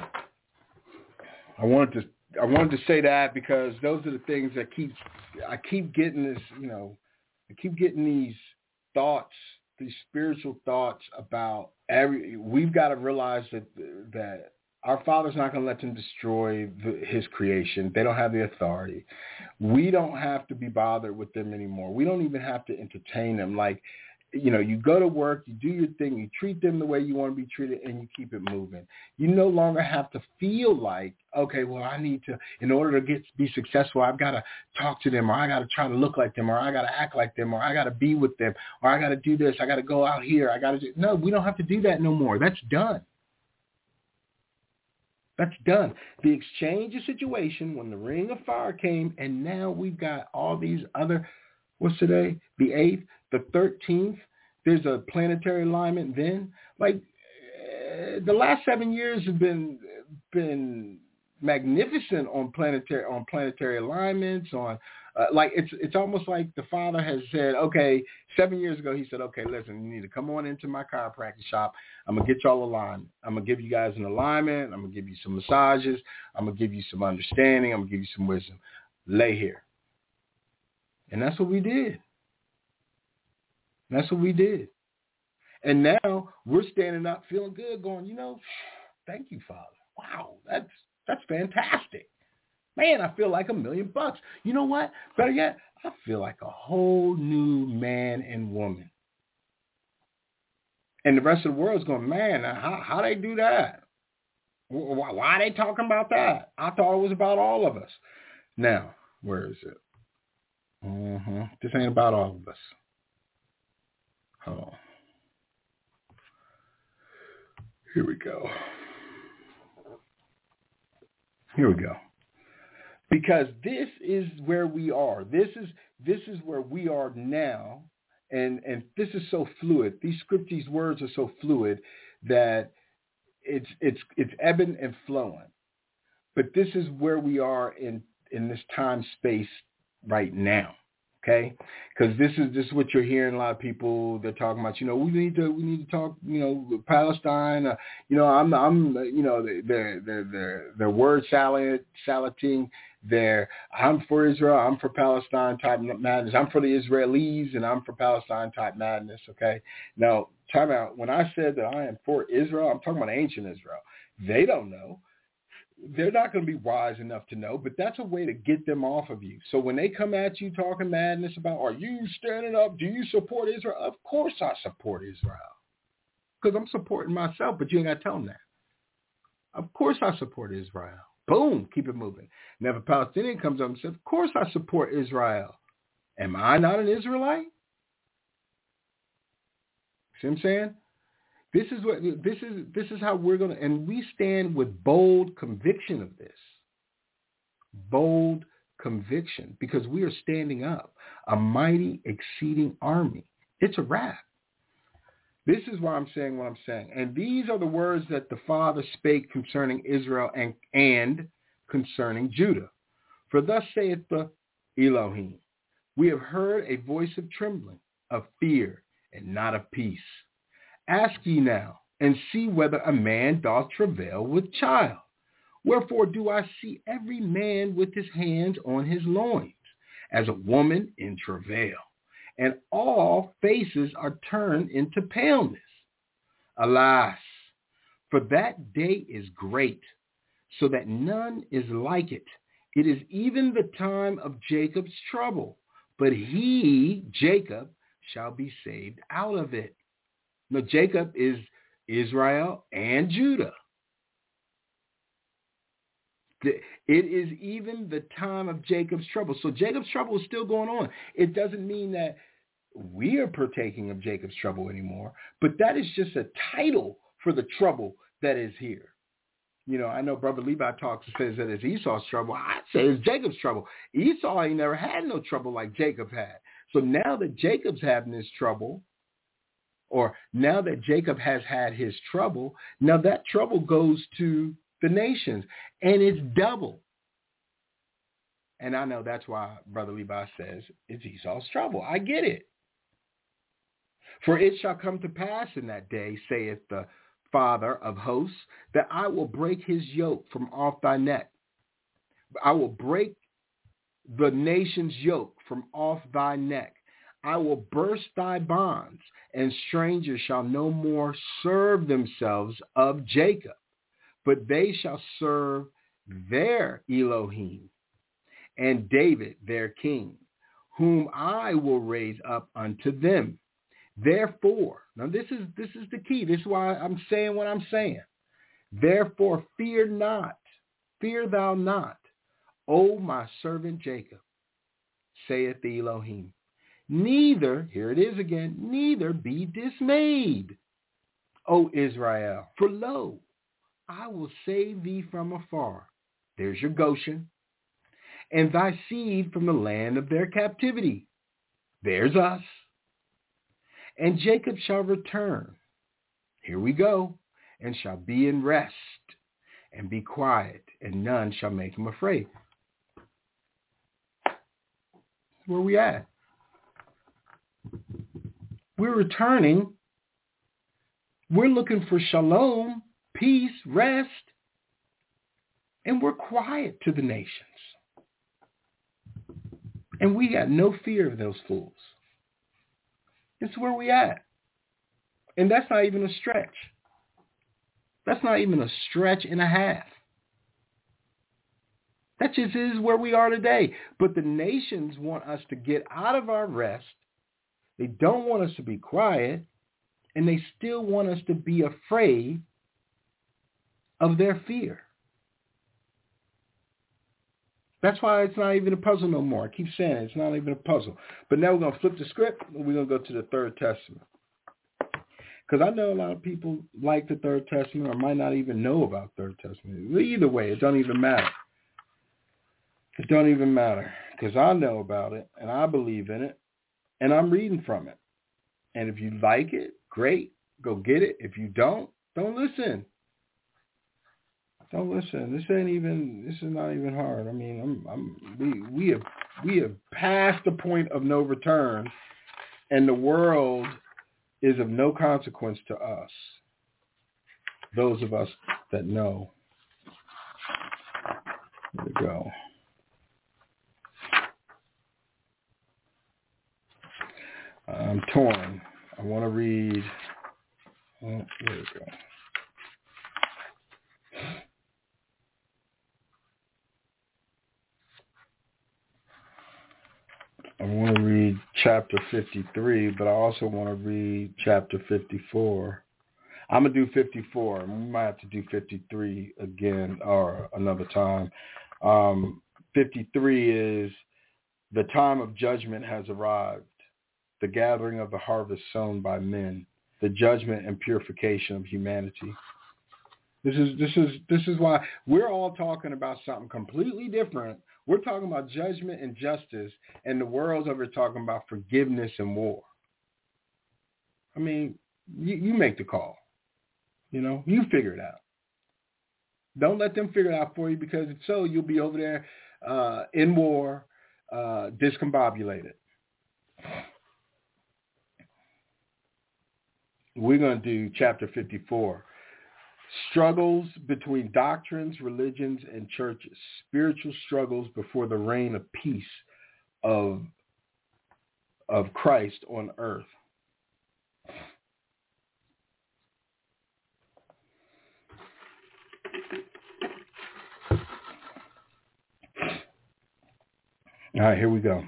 I wanted to I wanted to say that because those are the things that keep I keep getting this, you know, I keep getting these thoughts, these spiritual thoughts about every. We've got to realize that that our Father's not going to let them destroy the, his creation. They don't have the authority. We don't have to be bothered with them anymore. We don't even have to entertain them. Like, you know, you go to work, you do your thing, you treat them the way you want to be treated, and you keep it moving. You no longer have to feel like, okay, well, I need to, in order to get be successful, I've got to talk to them, or I got to try to look like them, or I got to act like them, or I got to be with them, or I got to do this, I got to go out here, I got to do. No, we don't have to do that no more. That's done. That's done. The exchange of situation when the ring of fire came, and now we've got all these other, what's today? The eighth, the thirteenth. There's a planetary alignment then. Like, uh, the last seven years have been been magnificent on planetary on planetary alignments, on uh, like it's it's almost like the Father has said, okay, seven years ago he said, okay, listen, you need to come on into my chiropractic shop. I'm gonna get y'all aligned. I'm gonna give you guys an alignment. I'm gonna give you some massages. I'm gonna give you some understanding. I'm gonna give you some wisdom. Lay here, and that's what we did. That's what we did. And now we're standing up, feeling good, going, you know, thank you, Father. Wow, that's that's fantastic. Man, I feel like a million bucks. You know what? Better yet, I feel like a whole new man and woman. And the rest of the world's going, man, how how they do that? Why, why are they talking about that? I thought it was about all of us. Now, where is it? Mm-hmm. This ain't about all of us. Hold on. Here we go. Here we go. Because this is where we are. This is this is where we are now, and and this is so fluid. These script, these words are so fluid that it's it's it's ebbing and flowing. But this is where we are in in this time space right now. Okay, because this is this is what you're hearing. A lot of people, they're talking about. You know, we need to we need to talk. You know, Palestine. Uh, you know, I'm I'm you know they're they're they're they're word salad salating. They're I'm for Israel. I'm for Palestine type madness. I'm for the Israelis and I'm for Palestine type madness. Okay. Now, time out. When I said that I am for Israel, I'm talking about ancient Israel. They don't know. They're not going to be wise enough to know, but that's a way to get them off of you. So when they come at you talking madness about, are you standing up? Do you support Israel? Of course I support Israel because I'm supporting myself, but you ain't got to tell them that. Of course I support Israel. Boom, keep it moving. Now if a Palestinian comes up and says, of course I support Israel. Am I not an Israelite? See what I'm saying? This is what this is. This is how we're gonna, and we stand with bold conviction of this. Bold conviction, because we are standing up, a mighty exceeding army. It's a wrap. This is why I'm saying what I'm saying, and these are the words that the Father spake concerning Israel and and concerning Judah. For thus saith the Elohim: We have heard a voice of trembling, of fear, and not of peace. Ask ye now, and see whether a man doth travail with child. Wherefore do I see every man with his hands on his loins, as a woman in travail, and all faces are turned into paleness. Alas, for that day is great, so that none is like it. It is even the time of Jacob's trouble, but he, Jacob, shall be saved out of it. Now, Jacob is Israel and Judah. It is even the time of Jacob's trouble. So Jacob's trouble is still going on. It doesn't mean that we are partaking of Jacob's trouble anymore, but that is just a title for the trouble that is here. You know, I know Brother Levi talks and says that it's Esau's trouble. I say it's Jacob's trouble. Esau ain't never had no trouble like Jacob had. So now that Jacob's having this trouble, or now that Jacob has had his trouble, now that trouble goes to the nations, and it's double. And I know that's why Brother Levi says it's Esau's trouble. I get it. For it shall come to pass in that day, saith the Father of hosts, that I will break his yoke from off thy neck. I will break the nation's yoke from off thy neck. I will burst thy bonds, and strangers shall no more serve themselves of Jacob, but they shall serve their Elohim, and David their king, whom I will raise up unto them. Therefore, now this is this is the key. This is why I'm saying what I'm saying. Therefore, fear not, fear thou not, O my servant Jacob, saith the Elohim. Neither, here it is again, neither be dismayed, O Israel. For lo, I will save thee from afar. There's your Goshen. And thy seed from the land of their captivity. There's us. And Jacob shall return. Here we go. And shall be in rest and be quiet, and none shall make him afraid. Where we at? We're returning. We're looking for shalom, peace, rest, and we're quiet to the nations. And we got no fear of those fools. It's where we at. And that's not even a stretch. That's not even a stretch and a half. That just is where we are today. But the nations want us to get out of our rest. They don't want us to be quiet. And they still want us to be afraid of their fear. That's why it's not even a puzzle no more. I keep saying it, it's not even a puzzle. But now we're going to flip the script and we're going to go to the Third Testament. Because I know a lot of people like the Third Testament or might not even know about Third Testament. Either way, it don't even matter. It don't even matter. Because I know about it and I believe in it and I'm reading from it. And if you like it, great. Go get it. If you don't, don't listen. Don't listen. This ain't even. This is not even hard. I mean, I'm. I'm. We. We have. We have passed the point of no return, and the world is of no consequence to us. Those of us that know. There we go. I'm torn. I want to read. Oh, there we go. I want to read chapter fifty-three, but I also want to read chapter fifty-four. I'm going to do fifty-four. We might have to do fifty-three again or another time. Um, fifty-three is the time of judgment has arrived, the gathering of the harvest sown by men, the judgment and purification of humanity. This is this is this is why we're all talking about something completely different. We're talking about judgment and justice, and the world's over talking about forgiveness and war. I mean, you, you make the call. You know, you figure it out. Don't let them figure it out for you, because if so, you'll be over there uh, in war, uh, discombobulated. We're going to do chapter fifty-four. Struggles between doctrines, religions, and churches. Spiritual struggles before the reign of peace of of Christ on earth. All right, here we go.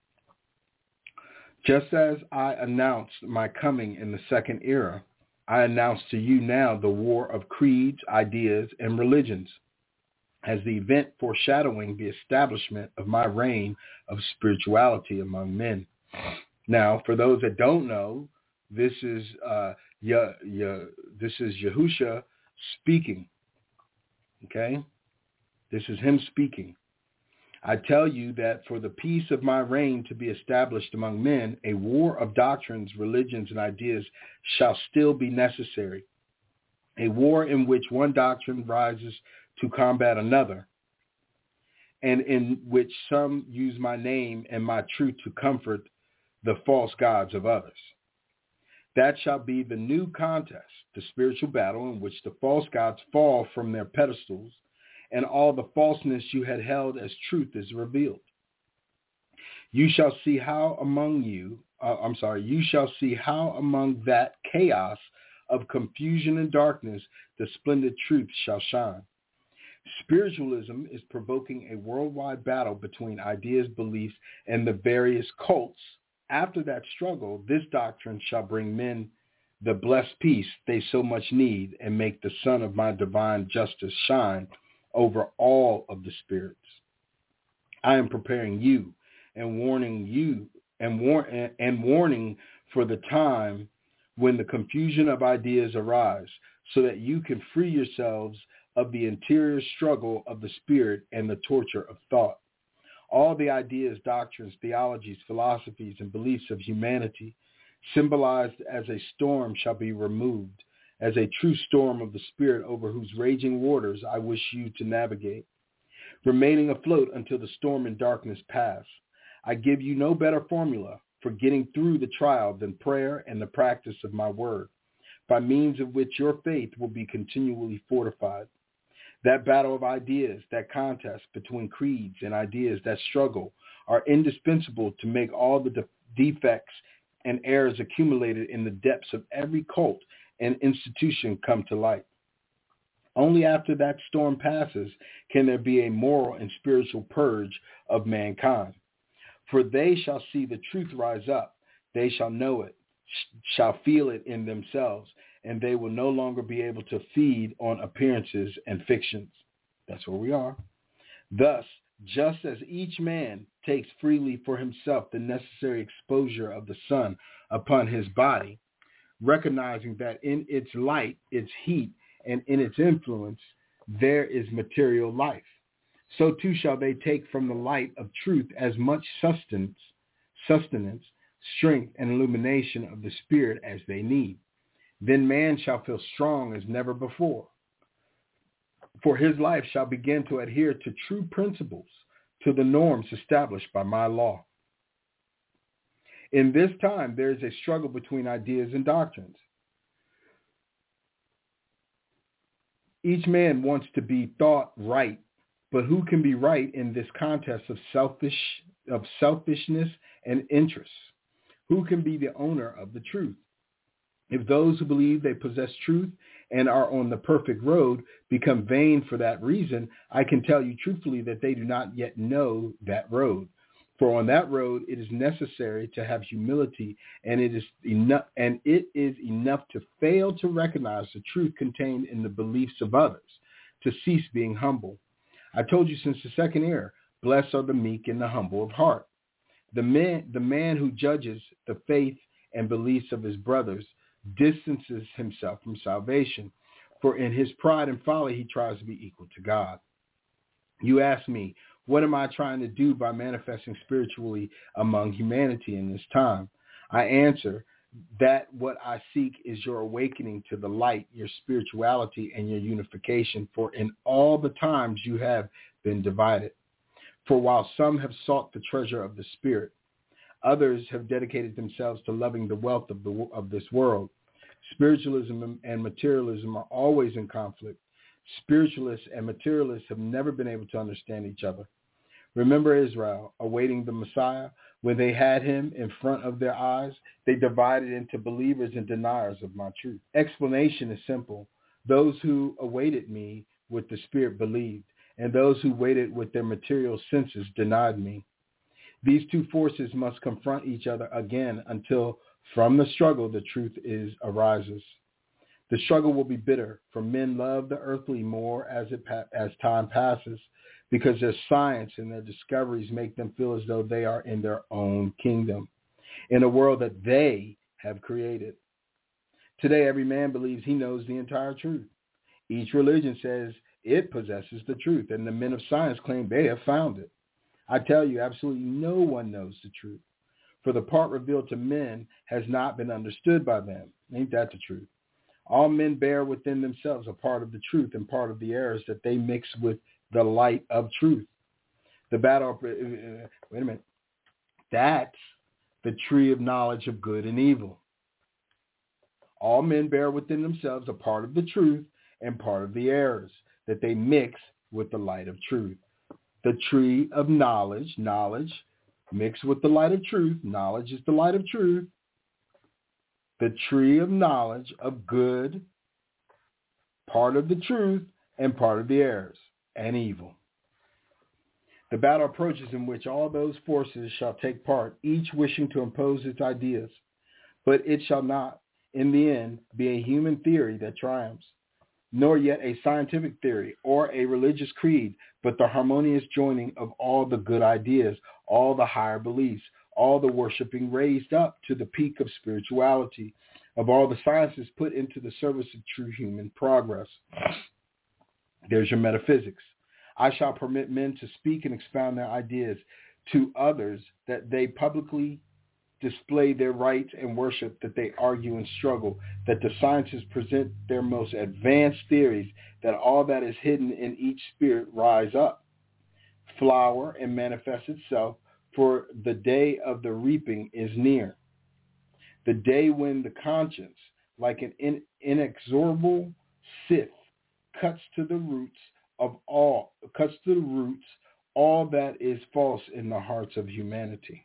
Just as I announced my coming in the second era, I announce to you now the war of creeds, ideas, and religions as the event foreshadowing the establishment of my reign of spirituality among men. Now, for those that don't know, this is uh, Ye- Ye- this is Yahusha speaking. Okay, this is him speaking. I tell you that for the peace of my reign to be established among men, a war of doctrines, religions, and ideas shall still be necessary. A war in which one doctrine rises to combat another, and in which some use my name and my truth to comfort the false gods of others. That shall be the new contest, the spiritual battle in which the false gods fall from their pedestals, and all the falseness you had held as truth is revealed. You shall see how among you, uh, I'm sorry, you shall see how among that chaos of confusion and darkness the splendid truth shall shine. Spiritualism is provoking a worldwide battle between ideas, beliefs, and the various cults. After that struggle, this doctrine shall bring men the blessed peace they so much need and make the sun of my divine justice shine over all of the spirits. I am preparing you and warning you and, war- and warning for the time when the confusion of ideas arise, so that you can free yourselves of the interior struggle of the spirit and the torture of thought. All the ideas, doctrines, theologies, philosophies, and beliefs of humanity, symbolized as a storm, shall be removed, as a true storm of the spirit over whose raging waters I wish you to navigate, remaining afloat until the storm and darkness pass. I give you no better formula for getting through the trial than prayer and the practice of my word, by means of which your faith will be continually fortified. That battle of ideas, that contest between creeds and ideas, that struggle, are indispensable to make all the de- defects and errors accumulated in the depths of every cult and institution come to light. Only after that storm passes can there be a moral and spiritual purge of mankind. For they shall see the truth rise up. They shall know it, sh- shall feel it in themselves, and they will no longer be able to feed on appearances and fictions. That's where we are. Thus, just as each man takes freely for himself the necessary exposure of the sun upon his body, recognizing that in its light, its heat, and in its influence, there is material life, so too shall they take from the light of truth as much sustenance, sustenance, strength, and illumination of the spirit as they need. Then man shall feel strong as never before, for his life shall begin to adhere to true principles, to the norms established by my law. In this time, there is a struggle between ideas and doctrines. Each man wants to be thought right, but who can be right in this contest of selfish, of selfishness and interest? Who can be the owner of the truth? If those who believe they possess truth and are on the perfect road become vain for that reason, I can tell you truthfully that they do not yet know that road. For on that road, it is necessary to have humility, and it is enough, and it is enough to fail to recognize the truth contained in the beliefs of others, to cease being humble. I told you since the second era, blessed are the meek and the humble of heart. The man, the man who judges the faith and beliefs of his brothers distances himself from salvation, for in his pride and folly he tries to be equal to God. You ask me, what am I trying to do by manifesting spiritually among humanity in this time? I answer that what I seek is your awakening to the light, your spirituality, and your unification, for in all the times you have been divided. For while some have sought the treasure of the Spirit, others have dedicated themselves to loving the wealth of, the, of this world. Spiritualism and materialism are always in conflict. Spiritualists and materialists have never been able to understand each other. Remember Israel, awaiting the Messiah, When they had him in front of their eyes, they divided into believers and deniers of my truth. Explanation is simple. Those who awaited me with the Spirit believed, and those who waited with their material senses denied me. These two forces must confront each other again until from the struggle the truth is arises. The struggle will be bitter, for men love the earthly more as it as time passes, because their science and their discoveries make them feel as though they are in their own kingdom, in a world that they have created. Today, every man believes he knows the entire truth. Each religion says it possesses the truth, and the men of science claim they have found it. I tell you, absolutely no one knows the truth, for the part revealed to men has not been understood by them. Ain't that the truth? All men bear within themselves a part of the truth and part of the errors that they mix with the light of truth. The battle, wait a minute, that's the tree of knowledge of good and evil. All men bear within themselves a part of the truth and part of the errors that they mix with the light of truth. The tree of knowledge, knowledge mixed with the light of truth. Knowledge is the light of truth. The tree of knowledge of good, part of the truth and part of the errors, and evil. The battle approaches in which all those forces shall take part, each wishing to impose its ideas. But it shall not, in the end, be a human theory that triumphs, nor yet a scientific theory or a religious creed, but the harmonious joining of all the good ideas, all the higher beliefs, all the worshiping raised up to the peak of spirituality, of all the sciences put into the service of true human progress. There's your metaphysics. I shall permit men to speak and expound their ideas to others, that they publicly display their rights and worship, that they argue and struggle, that the sciences present their most advanced theories, that all that is hidden in each spirit rise up, flower, and manifest itself, for the day of the reaping is near. The day when the conscience, like an in, inexorable scythe, cuts to the roots of all, cuts to the roots all that is false in the hearts of humanity.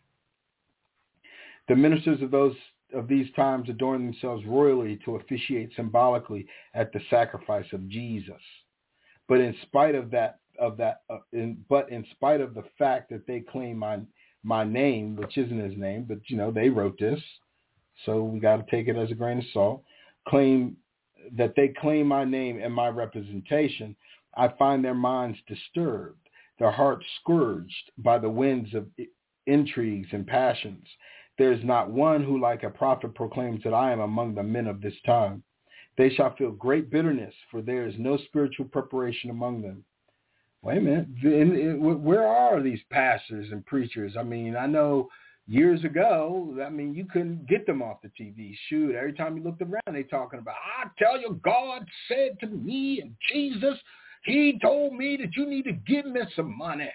The ministers of those of these times adorn themselves royally to officiate symbolically at the sacrifice of Jesus. But in spite of that, of that, uh, in, but in spite of the fact that they claim my my name, which isn't his name, but you know they wrote this, so we got to take it as a grain of salt. Claim that they claim my name and my representation, I find their minds disturbed, their hearts scourged by the winds of intrigues and passions. There is not one who, like a prophet, proclaims that I am among the men of this time. They shall feel great bitterness, for there is no spiritual preparation among them. Wait a minute. In, in, where are these pastors and preachers? I mean, I know years ago, I mean, you couldn't get them off the T V. Shoot, every time you looked around, they talking about, I tell you, God said to me and Jesus, he told me that you need to give me some money.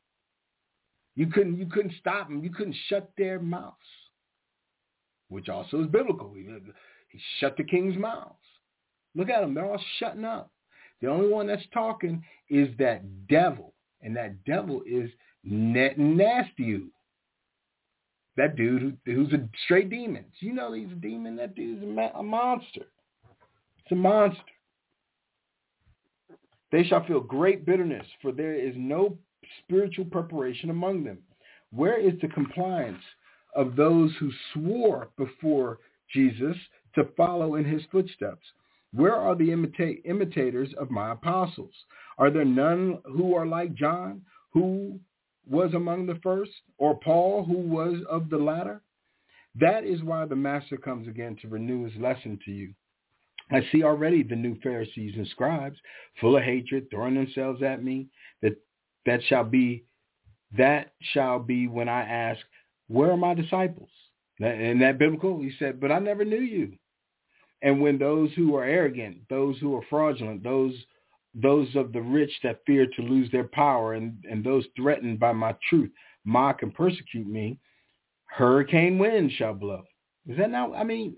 You couldn't, you couldn't stop them. You couldn't shut their mouths, which also is biblical. He, he shut the king's mouths. Look at them. They're all shutting up. The only one that's talking is that devil, and that devil is Net Nasty. That dude who, who's a straight demon. You know he's a demon. That dude's a, ma- a monster. It's a monster. They shall feel great bitterness, for there is no spiritual preparation among them. Where is the compliance of those who swore before Jesus to follow in his footsteps? Where are the imita- imitators of my apostles? Are there none who are like John, who was among the first, or Paul, who was of the latter? That is why the master comes again to renew his lesson to you. I see already the new Pharisees and scribes, full of hatred, throwing themselves at me. That that shall be, that shall be when I ask, where are my disciples? And that biblical, he said, but I never knew you. And when those who are arrogant, those who are fraudulent, those those of the rich that fear to lose their power, and, and those threatened by my truth, mock and persecute me, hurricane wind shall blow. Is that now? I mean,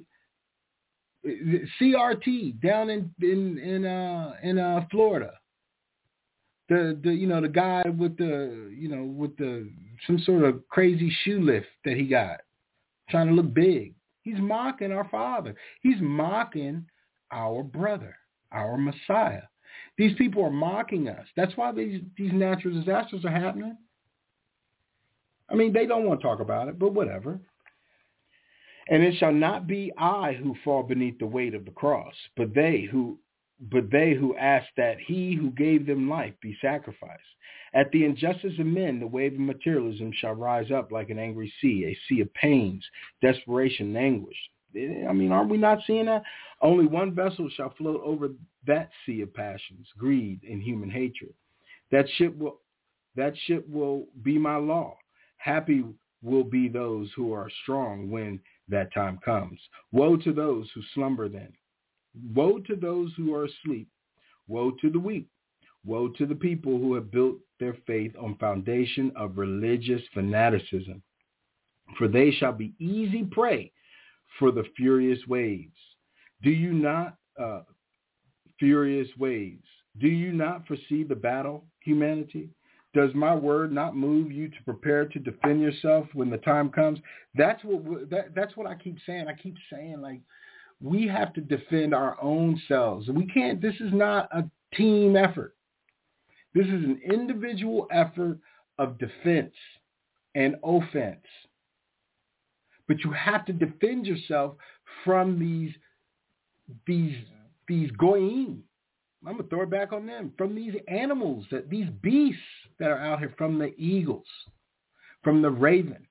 C R T down in in in uh, in uh, Florida. The the you know the guy with the you know with the some sort of crazy shoe lift that he got, trying to look big. He's mocking our Father. He's mocking our brother, our Messiah. These people are mocking us. That's why these, these natural disasters are happening. I mean, they don't want to talk about it, but whatever. And it shall not be I who fall beneath the weight of the cross, but they who but they who ask that he who gave them life be sacrificed. At the injustice of men, the wave of materialism shall rise up like an angry sea, a sea of pains, desperation, and anguish. I mean, aren't we not seeing that? Only one vessel shall float over that sea of passions, greed, and human hatred. That ship will, that ship will be my law. Happy will be those who are strong when that time comes. Woe to those who slumber then. Woe to those who are asleep. Woe to the weak. Woe to the people who have built their faith on foundation of religious fanaticism. For they shall be easy prey for the furious waves. Do you not, uh, furious waves, do you not foresee the battle, humanity? Does my word not move you to prepare to defend yourself when the time comes? That's what that, that's what I keep saying. I keep saying, like, we have to defend our own selves. We can't, this is not a team effort. This is an individual effort of defense and offense. But you have to defend yourself from these, these, these goyim. I'm going to throw it back on them. From these animals, that these beasts that are out here, from the eagles, from the ravens.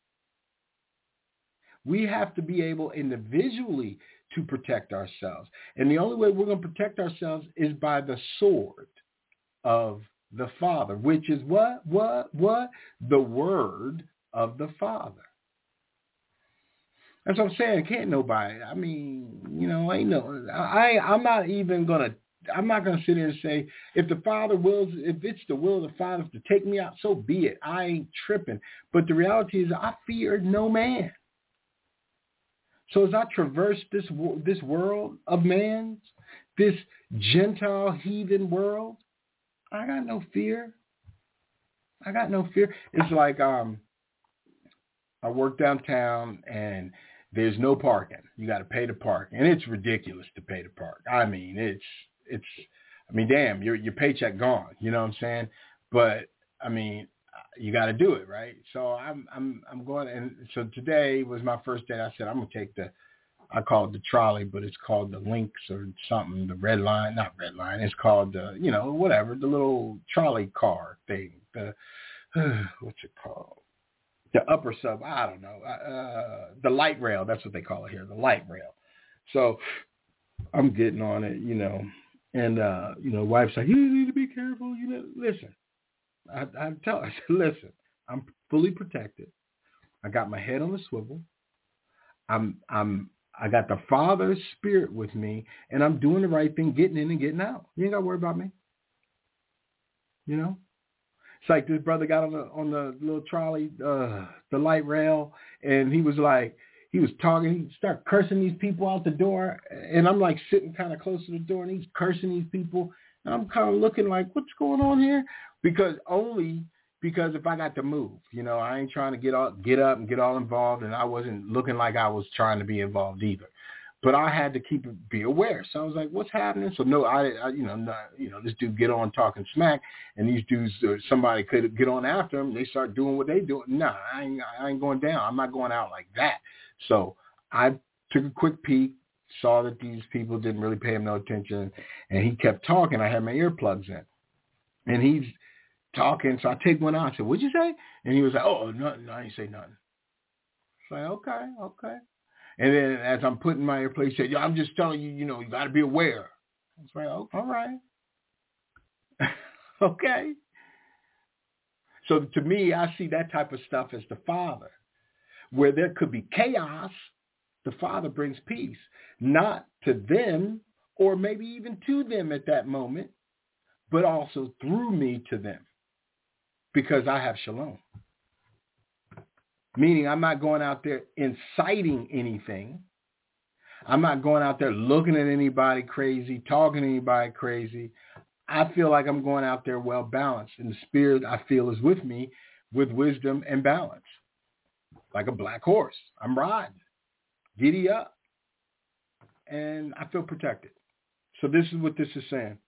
We have to be able individually to protect ourselves. And the only way we're going to protect ourselves is by the sword of the Father, which is what? What? What? The word of the Father. That's what I'm saying. Can't nobody. I mean, you know, I know. I, I'm not even going to I'm not going to sit here and say, if the Father wills, if it's the will of the Father to take me out, so be it. I ain't tripping. But the reality is I fear no man. So as I traverse this this world of man's, this Gentile heathen world, I got no fear. I got no fear. It's like um, I work downtown and there's no parking. You got to pay to park. And it's ridiculous to pay to park. I mean, it's, it's, I mean, damn, your your paycheck gone. You know what I'm saying? But I mean, you got to do it, right? So I'm I'm I'm going, and so today was my first day. I said I'm gonna take the, I call it the trolley, but it's called the Lynx or something, the red line, not red line. It's called the, you know, whatever, the little trolley car thing. The uh, what's it called? The upper sub. I don't know. Uh, the light rail. That's what they call it here. The light rail. So I'm getting on it, you know. And, uh, you know, wife's like, you need to be careful. You know, listen, I, I tell her, I said, listen, I'm fully protected. I got my head on the swivel. I'm, I'm, I got the Father's Spirit with me, and I'm doing the right thing, getting in and getting out. You ain't got to worry about me. You know, it's like this brother got on the on the little trolley, uh, the light rail, and he was like, he was talking, he started cursing these people out the door, and I'm like sitting kind of close to the door, and he's cursing these people, and I'm kind of looking like, what's going on here? Because only because if I got to move, you know, I ain't trying to get all, get up and get all involved, and I wasn't looking like I was trying to be involved either. But I had to keep be aware. So I was like, what's happening? So no, I, I you know, not, you know, this dude get on talking smack, and these dudes, uh, somebody could get on after him. They start doing what they do. Nah, I ain't, I ain't going down. I'm not going out like that. So I took a quick peek, saw that these people didn't really pay him no attention, and he kept talking. I had my earplugs in, and he's talking. So I take one out. I said, what'd you say? And he was like, oh, nothing. I ain't say nothing. I said, okay, okay. And then as I'm putting my earplug, he said, yo, I'm just telling you, you know, you got to be aware. I was like, oh, all right. Okay. So to me, I see that type of stuff as the Father. Where there could be chaos, the Father brings peace, not to them or maybe even to them at that moment, but also through me to them, because I have shalom. Meaning I'm not going out there inciting anything. I'm not going out there looking at anybody crazy, talking to anybody crazy. I feel like I'm going out there well balanced, and the Spirit I feel is with me, with wisdom and balance. Like a black horse. I'm riding. Giddy up. And I feel protected. So this is what this is saying.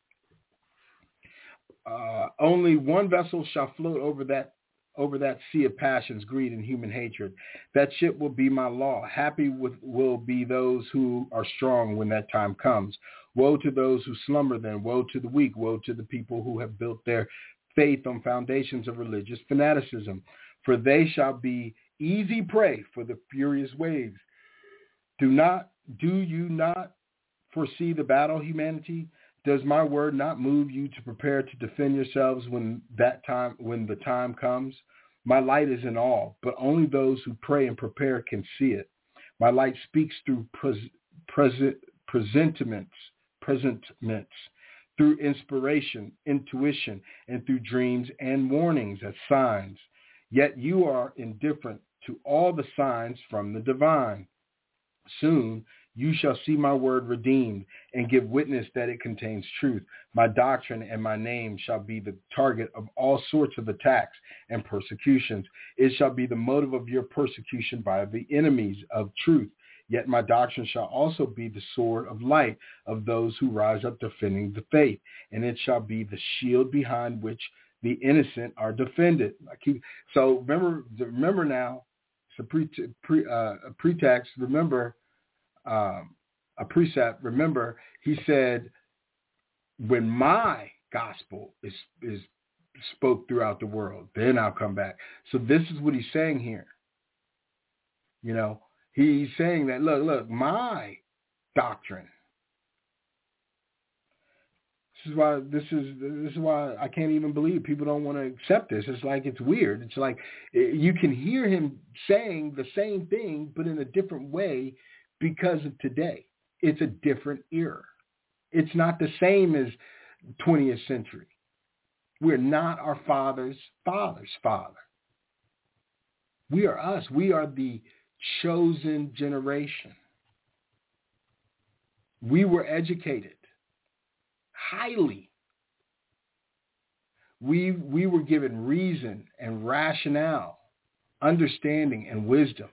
Uh, only one vessel shall float over that over that sea of passions, greed, and human hatred. That ship will be my law. Happy with, will be those who are strong when that time comes. Woe to those who slumber then. Woe to the weak. Woe to the people who have built their faith on foundations of religious fanaticism. For they shall be easy prey for the furious waves. Do not, do you not foresee the battle, humanity? Does my word not move you to prepare to defend yourselves when that time, when the time comes? My light is in all, but only those who pray and prepare can see it. My light speaks through pres- pres- presentiments, presentiments, through inspiration, intuition, and through dreams and warnings as signs. Yet you are indifferent to all the signs from the divine. Soon you shall see my word redeemed and give witness that it contains truth. My doctrine and my name shall be the target of all sorts of attacks and persecutions. It shall be the motive of your persecution by the enemies of truth. Yet my doctrine shall also be the sword of light of those who rise up defending the faith. And it shall be the shield behind which the innocent are defended. So remember, remember now, it's a, pre, pre, uh, a pretext. Remember, Um, a precept. Remember, he said, when my gospel is is spoke throughout the world, then I'll come back. So this is what he's saying here. You know, he's saying that, look, look, my doctrine. This is why this is this is why I can't even believe people don't want to accept this. It's like it's weird. It's like you can hear him saying the same thing, but in a different way. Because of today, it's a different era. It's not the same as twentieth century. We're not our father's father's father. We are us. We are the chosen generation. We were educated highly. We, we were given reason and rationale, understanding and wisdom.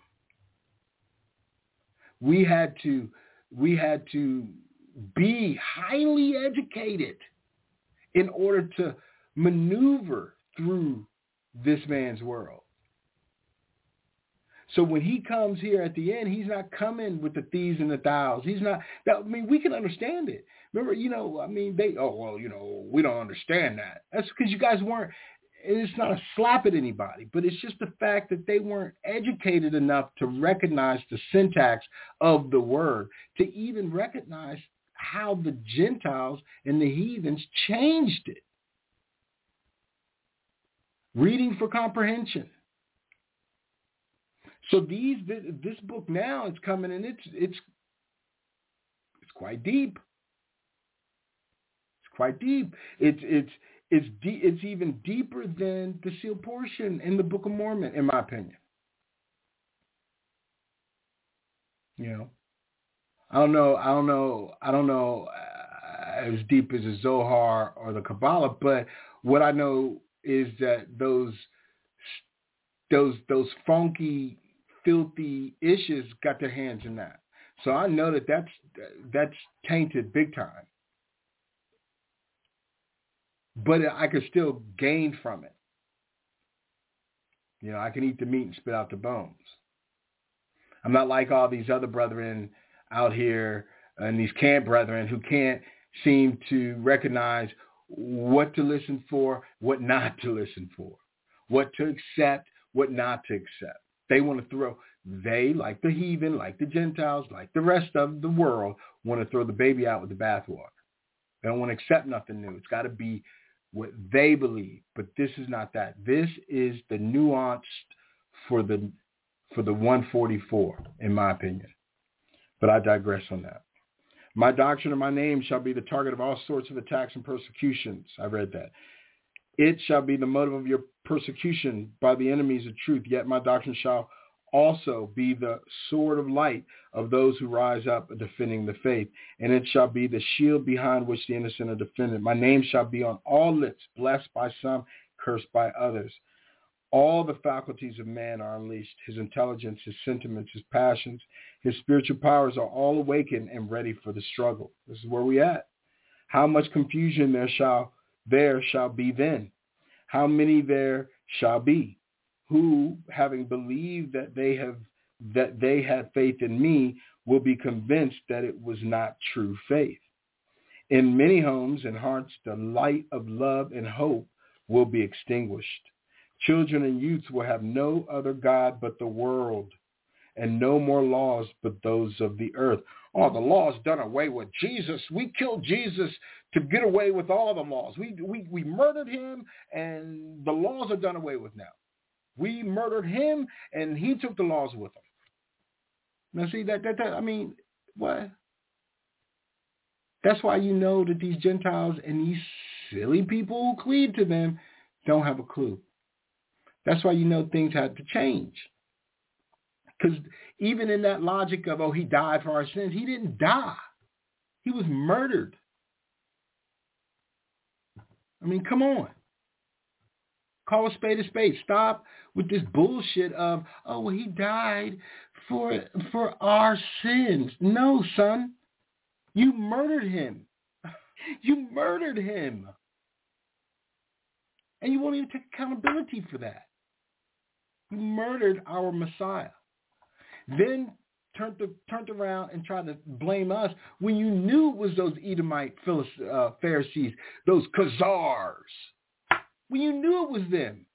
We had to we had to be highly educated in order to maneuver through this man's world. So when he comes here at the end, he's not coming with the thieves and the thous. He's not. I mean, we can understand it. Remember, you know, I mean, they. Oh well, you know, we don't understand that. That's because you guys weren't. It's not a slap at anybody, but it's just the fact that they weren't educated enough to recognize the syntax of the word, to even recognize how the Gentiles and the heathens changed it. Reading for comprehension. So these, this book now is coming, and it's it's it's quite deep. It's quite deep. It's it's. It's de- it's even deeper than the sealed portion in the Book of Mormon, in my opinion. You know, I don't know, I don't know, I don't know uh, as deep as the Zohar or the Kabbalah, but what I know is that those those those funky, filthy issues got their hands in that. So I know that that's that's tainted big time. But I could still gain from it. You know, I can eat the meat and spit out the bones. I'm not like all these other brethren out here and these camp brethren who can't seem to recognize what to listen for, what not to listen for, what to accept, what not to accept. They want to throw, they, like the heathen, like the Gentiles, like the rest of the world, want to throw the baby out with the bathwater. They don't want to accept nothing new. It's got to be what they believe, but this is not that. This is the nuanced for the for the one forty-four, in my opinion. But I digress on that. My doctrine and my name shall be the target of all sorts of attacks and persecutions. I read that. It shall be the motive of your persecution by the enemies of truth. Yet my doctrine shall also be the sword of light of those who rise up defending the faith. And it shall be the shield behind which the innocent are defended. My name shall be on all lips, blessed by some, cursed by others. All the faculties of man are unleashed. His intelligence, his sentiments, his passions, his spiritual powers are all awakened and ready for the struggle. This is where we at. How much confusion there shall there shall be then? How many there shall be who, having believed that they have that they had faith in me, will be convinced that it was not true faith. In many homes and hearts, the light of love and hope will be extinguished. Children and youths will have no other God but the world, and no more laws but those of the earth. Oh, the law's done away with. Jesus, we killed Jesus to get away with all the laws. We, we, we murdered him, and the laws are done away with now. We murdered him, and he took the laws with him. Now, see, that, that, that I mean, what? That's why you know that these Gentiles and these silly people who cleave to them don't have a clue. That's why you know things had to change. Because even in that logic of, oh, he died for our sins, he didn't die. He was murdered. I mean, come on. Call a spade a spade. Stop with this bullshit of, oh, well, he died for for our sins. No, son. You murdered him. You murdered him. And you won't even take accountability for that. You murdered our Messiah. Then turned, to, turned around and tried to blame us when you knew it was those Edomite uh, Pharisees, those Khazars. When you knew it was them.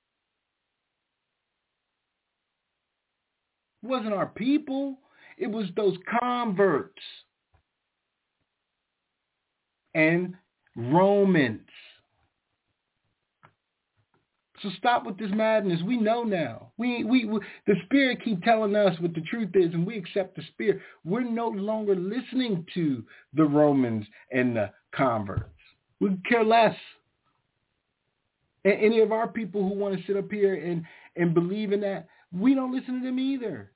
It wasn't our people. It was those converts and Romans. So stop with this madness. We know now. We, we, we the Spirit keep telling us what the truth is, and we accept the Spirit. We're no longer listening to the Romans and the converts. We care less. And any of our people who want to sit up here and, and believe in that, we don't listen to them either.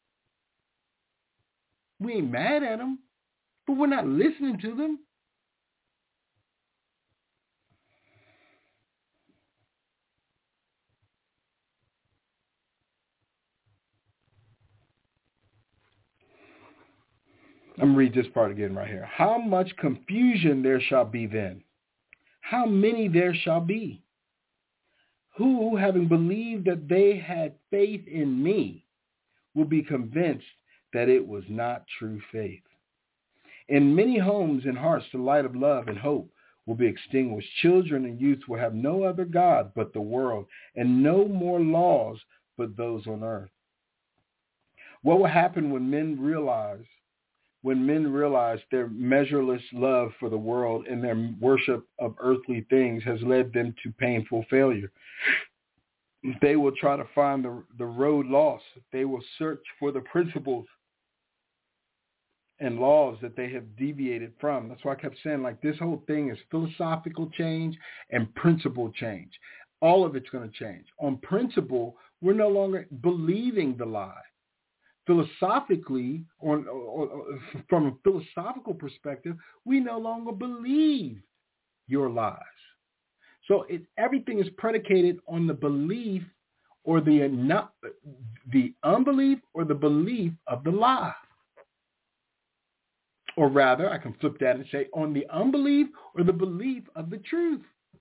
We ain't mad at them, but we're not listening to them. I'm going to read this part again right here. How much confusion there shall be then? How many there shall be? Who, having believed that they had faith in me, will be convinced that it was not true faith. In many homes and hearts, the light of love and hope will be extinguished. Children and youth will have no other God but the world, and no more laws but those on earth. What will happen when men realize when men realize their measureless love for the world and their worship of earthly things has led them to painful failure? They will try to find the, the road lost. They will search for the principles and laws that they have deviated from. That's why I kept saying, like, this whole thing is philosophical change and principle change. All of it's going to change. On principle, we're no longer believing the lie. Philosophically, or, or, or from a philosophical perspective, we no longer believe your lies. So it, everything is predicated on the belief or the not, the unbelief or the belief of the lie. Or rather, I can flip that and say on the unbelief or the belief of the truth.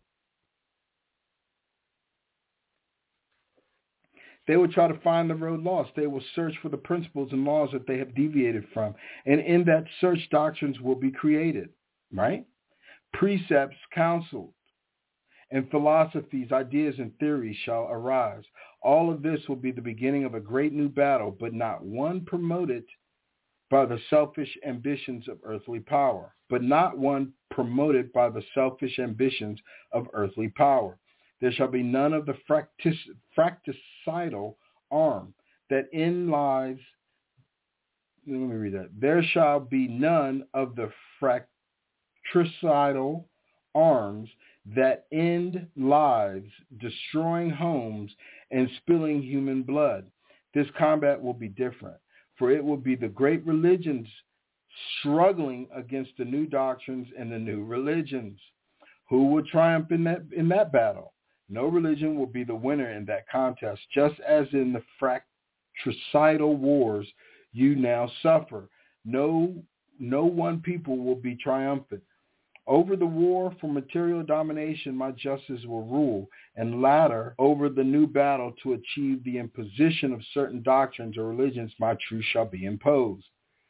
They will try to find the road lost. They will search for the principles and laws that they have deviated from. And in that search, doctrines will be created, right? Precepts counseled, and philosophies, ideas, and theories shall arise. All of this will be the beginning of a great new battle, but not one promoted by the selfish ambitions of earthly power, but not one promoted by the selfish ambitions of earthly power. There shall be none of the fractis, fratricidal arm that in lies, let me read that. There shall be none of the fratricidal arms that end lives, destroying homes and spilling human blood. This combat will be different, for it will be the great religions struggling against the new doctrines and the new religions. Who will triumph in that in that battle? No religion will be the winner in that contest. Just as in the fratricidal wars you now suffer, no, no one people will be triumphant. Over the war for material domination, my justice will rule, and latter, over the new battle to achieve the imposition of certain doctrines or religions, my truth shall be imposed.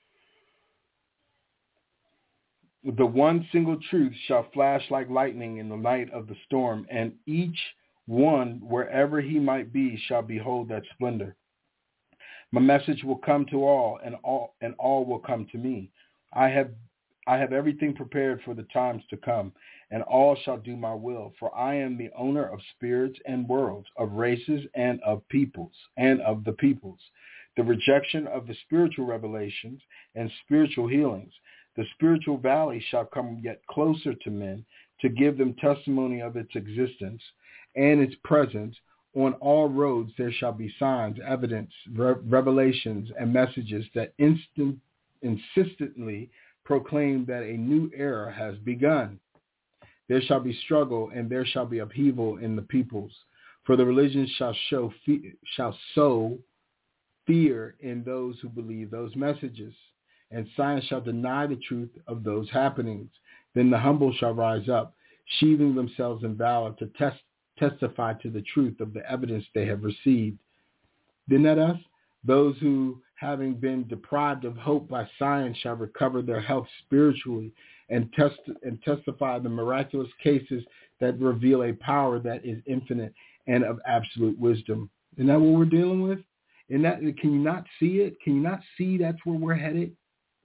The one single truth shall flash like lightning in the night of the storm, and each one, wherever he might be, shall behold that splendor. My message will come to all, and all and all will come to me. I have I have everything prepared for the times to come, and all shall do my will, for I am the owner of spirits and worlds, of races and of peoples, and of the peoples. The rejection of the spiritual revelations and spiritual healings. The spiritual valley shall come yet closer to men, to give them testimony of its existence and its presence. On all roads there shall be signs, evidence, re- revelations, and messages that instant, insistently proclaim that a new era has begun. There shall be struggle, and there shall be upheaval in the peoples. For the religions shall show fe- shall sow fear in those who believe those messages, and science shall deny the truth of those happenings. Then the humble shall rise up, sheathing themselves in valor to test, testify to the truth of the evidence they have received. Then let us, those who, having been deprived of hope by science, shall recover their health spiritually and test and testify the miraculous cases that reveal a power that is infinite and of absolute wisdom. Isn't that what we're dealing with? In that, can you not see it? Can you not see that's where we're headed?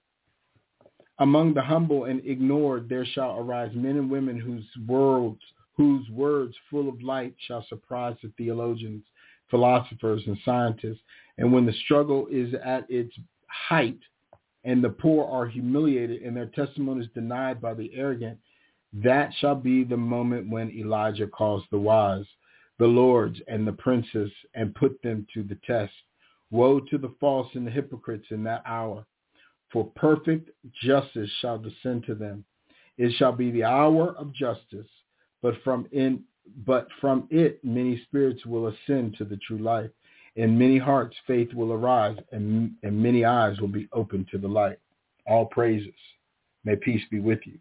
Among the humble and ignored there shall arise men and women whose worlds, whose words full of light shall surprise the theologians, philosophers, and scientists. And when the struggle is at its height and the poor are humiliated and their testimonies denied by the arrogant, that shall be the moment when Elijah calls the wise, the lords, and the princes, and put them to the test. Woe to the false and the hypocrites in that hour, for perfect justice shall descend to them. It shall be the hour of justice, but from in but from it many spirits will ascend to the true life. In many hearts faith will arise, and, and many eyes will be opened to the light. All praises. May peace be with you.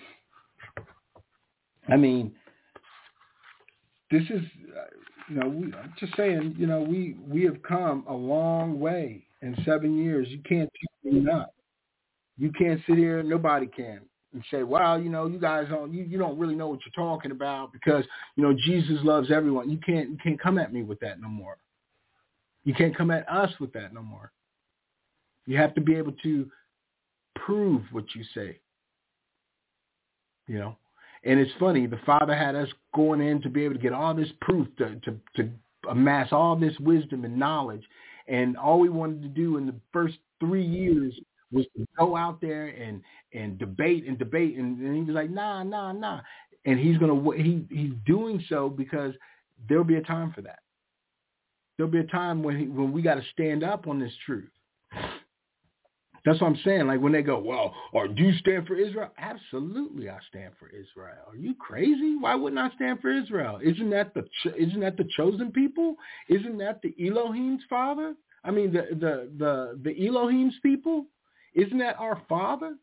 I mean, this is, you know, we, I'm just saying, you know, we, we have come a long way in seven years. You can't tell me not. You can't sit here, nobody can, and say, well, you know, you guys don't, you, you don't really know what you're talking about because, you know, Jesus loves everyone. You can't, you can't come at me with that no more. You can't come at us with that no more. You have to be able to prove what you say, you know. And it's funny, the Father had us going in to be able to get all this proof, to, to, to amass all this wisdom and knowledge. And all we wanted to do in the first three years was to go out there and, and debate and debate. And, and he was like, nah, nah, nah. And he's going to, he, he's doing so because there'll be a time for that. There'll be a time when he, when we got to stand up on this truth. That's what I'm saying. Like when they go, well, or do you stand for Israel? Absolutely, I stand for Israel. Are you crazy? Why wouldn't I stand for Israel? Isn't that the isn't that the chosen people? Isn't that the Elohim's father? I mean, the the the the Elohim's people. Isn't that our father?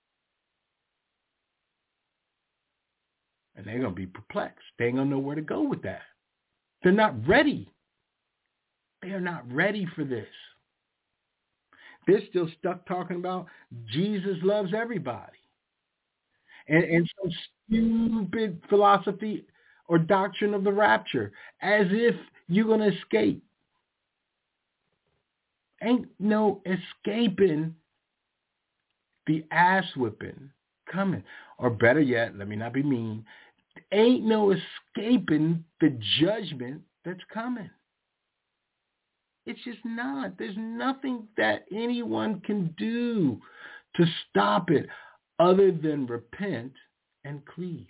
And they're gonna be perplexed. They ain't gonna know where to go with that. They're not ready. They are not ready for this. They're still stuck talking about Jesus loves everybody. And, and some stupid philosophy or doctrine of the rapture, as if you're going to escape. Ain't no escaping the ass whipping coming. Or better yet, let me not be mean, ain't no escaping the judgment that's coming. It's just not. There's nothing that anyone can do to stop it other than repent and cleave.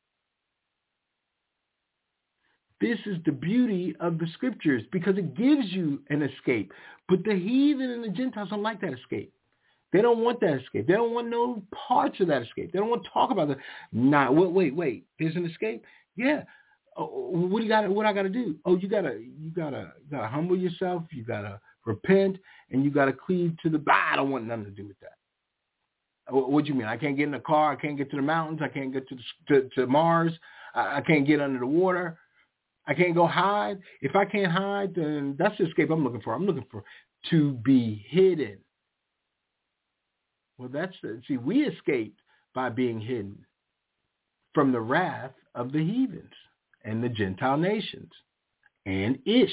This is the beauty of the scriptures because it gives you an escape. But the heathen and the Gentiles don't like that escape. They don't want that escape. They don't want no parts of that escape. They don't want to talk about that. Nah, wait, wait, wait. There's an escape? Yeah. Oh, what do you got? What I got to do? Oh, you gotta, you gotta, you gotta humble yourself. You gotta repent, and you gotta cleave to the. I don't want nothing to do with that. What do you mean? I can't get in the car. I can't get to the mountains. I can't get to the, to, to Mars. I, I can't get under the water. I can't go hide. If I can't hide, then that's the escape I'm looking for. I'm looking for to be hidden. Well, that's the, see, we escaped by being hidden from the wrath of the heathens and the Gentile nations and Ish.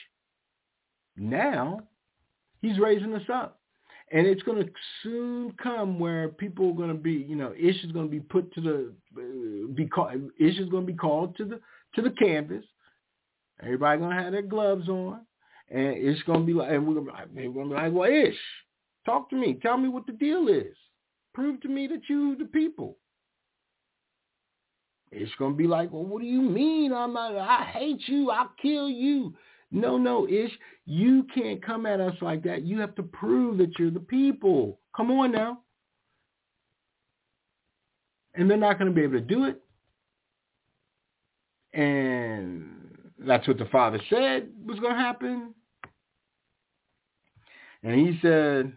Now he's raising us up. And it's going to soon come where people are going to be, you know, Ish is going to be put to the, uh, be called, Ish is going to be called to the to the canvas. Everybody going to have their gloves on, and it's going to be like, and we're going to be like, we're going to be like, well, Ish, talk to me, tell me what the deal is, prove to me that you the people. It's going to be like, well, what do you mean? I'm not, I hate you, I'll kill you. No, no, Ish, you can't come at us like that. You have to prove that you're the people. Come on now. And they're not going to be able to do it. And that's what the Father said was going to happen. And he said,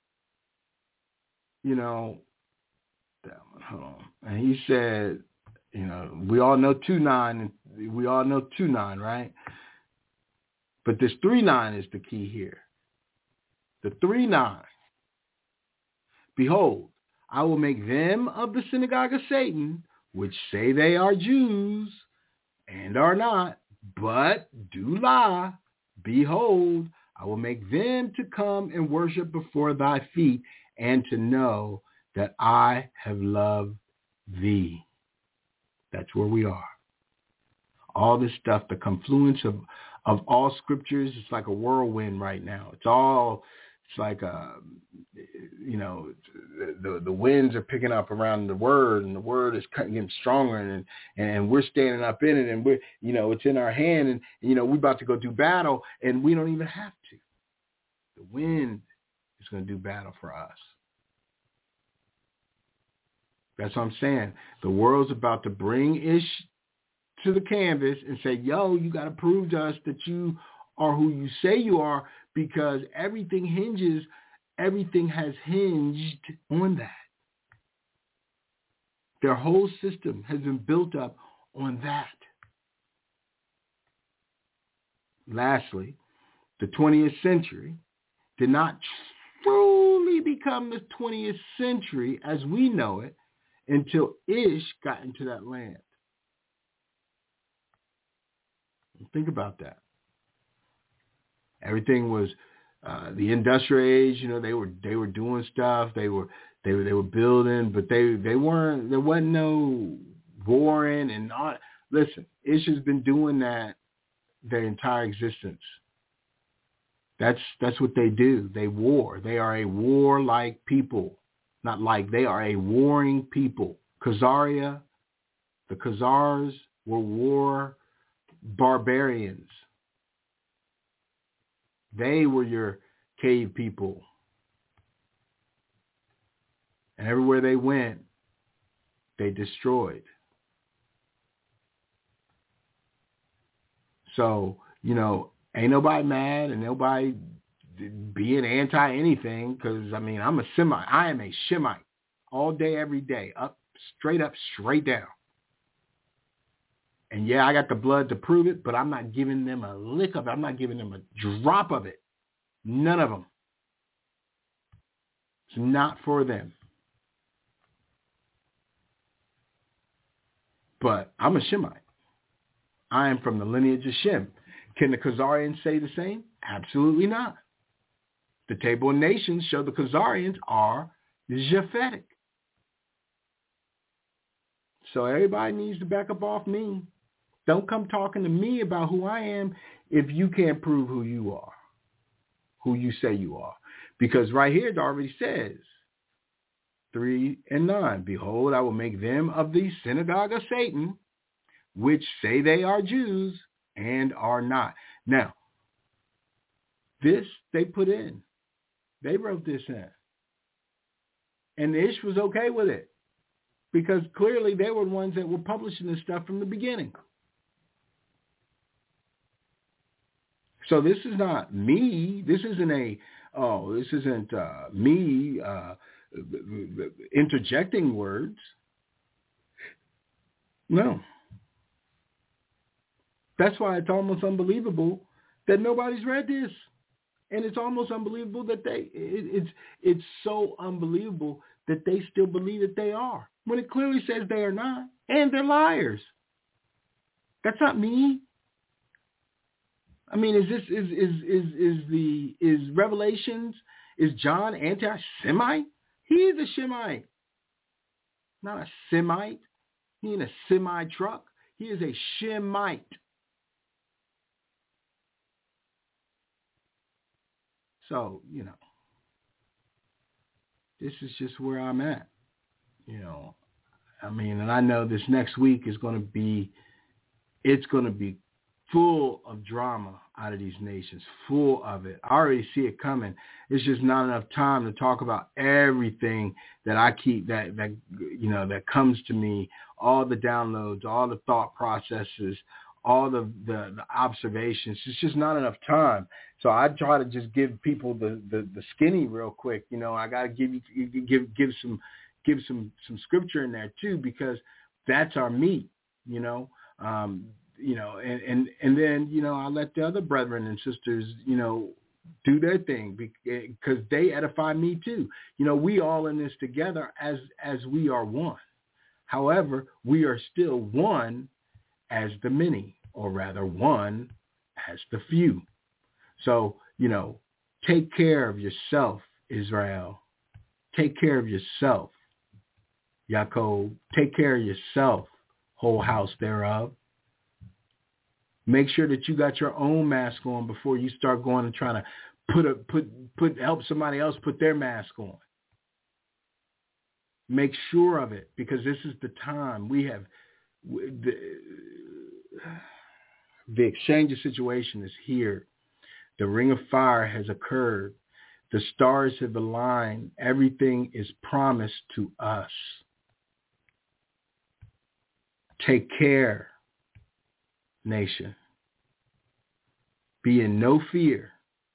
you know, hold on. And he said, you know, we all know two nine, we all know two nine, right? But this three nine is the key here. The three nine. Behold, I will make them of the synagogue of Satan, which say they are Jews and are not, but do lie. Behold, I will make them to come and worship before thy feet, and to know that I have loved thee. That's where we are. All this stuff, the confluence of, of all scriptures, it's like a whirlwind right now. It's all, it's like, a, you know, the the winds are picking up around the word, and the word is getting stronger, and and we're standing up in it, and we're, you know, it's in our hand, and, you know, we're about to go do battle, and we don't even have to. The wind is going to do battle for us. That's what I'm saying. The world's about to bring Ish to the canvas and say, yo, you got to prove to us that you are who you say you are, because everything hinges, everything has hinged on that. Their whole system has been built up on that. Lastly, the twentieth century did not truly become the twentieth century as we know it until Ish got into that land. Think about that. Everything was uh, the industrial age. You know, they were they were doing stuff. They were they were they were building, but they they weren't. There wasn't no warring and all. Listen, Ish has been doing that their entire existence. That's that's what they do. They war. They are a warlike people. Not like, they are a warring people. Khazaria, the Khazars were war barbarians. They were your cave people. And everywhere they went, they destroyed. So, you know, ain't nobody mad and nobody being anti-anything, because, I mean, I'm a Semite. I am a Shemite all day, every day, up, straight up, straight down. And, yeah, I got the blood to prove it, but I'm not giving them a lick of it. I'm not giving them a drop of it. None of them. It's not for them. But I'm a Shemite. I am from the lineage of Shem. Can the Khazarians say the same? Absolutely not. The Table of Nations show the Khazarians are Japhetic. So everybody needs to back up off me. Don't come talking to me about who I am if you can't prove who you are, who you say you are. Because right here it already says, three and nine, behold, I will make them of the synagogue of Satan, which say they are Jews and are not. Now, this they put in. They wrote this in. And Ish was okay with it, because clearly they were the ones that were publishing this stuff from the beginning. So this is not me. This isn't a, oh, this isn't uh, me uh, interjecting words. No. That's why it's almost unbelievable that nobody's read this. And it's almost unbelievable that they, it, it's it's so unbelievable that they still believe that they are, when it clearly says they are not. And they're liars. That's not me. I mean, is this, is, is, is, is the, is Revelations, is John anti-Semite? He is a Shemite. Not a Semite. He ain't a semi-truck. He is a Shemite. So, you know, this is just where I'm at, you know. I mean, and I know this next week is going to be, it's going to be full of drama out of these nations, full of it. I already see it coming. It's just not enough time to talk about everything that I keep, that, that you know, that comes to me, all the downloads, all the thought processes, all the, the, the observations. It's just not enough time. So I try to just give people the, the, the skinny real quick. You know, I got to give you, give, give some, give some, some scripture in there too, because that's our meat, you know, um, you know, and, and, and then, you know, I let the other brethren and sisters, you know, do their thing because they edify me too. You know, we all in this together as, as we are one. However, we are still one as the many, or rather one as the few. So, you know, take care of yourself, Israel. Take care of yourself, Yaakov. Take care of yourself, whole house thereof. Make sure that you got your own mask on before you start going and trying to put a put put help somebody else put their mask on. Make sure of it, because this is the time we have. The, the exchange of situation is here. The ring of fire has occurred. The stars have aligned. Everything is promised to us. Take care, nation. Be in no fear,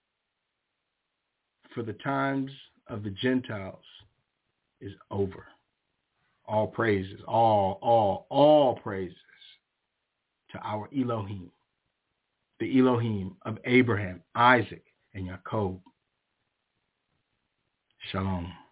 for the times of the Gentiles is over. All praises, all, all, all praises to our Elohim, the Elohim of Abraham, Isaac, and Jacob. Shalom.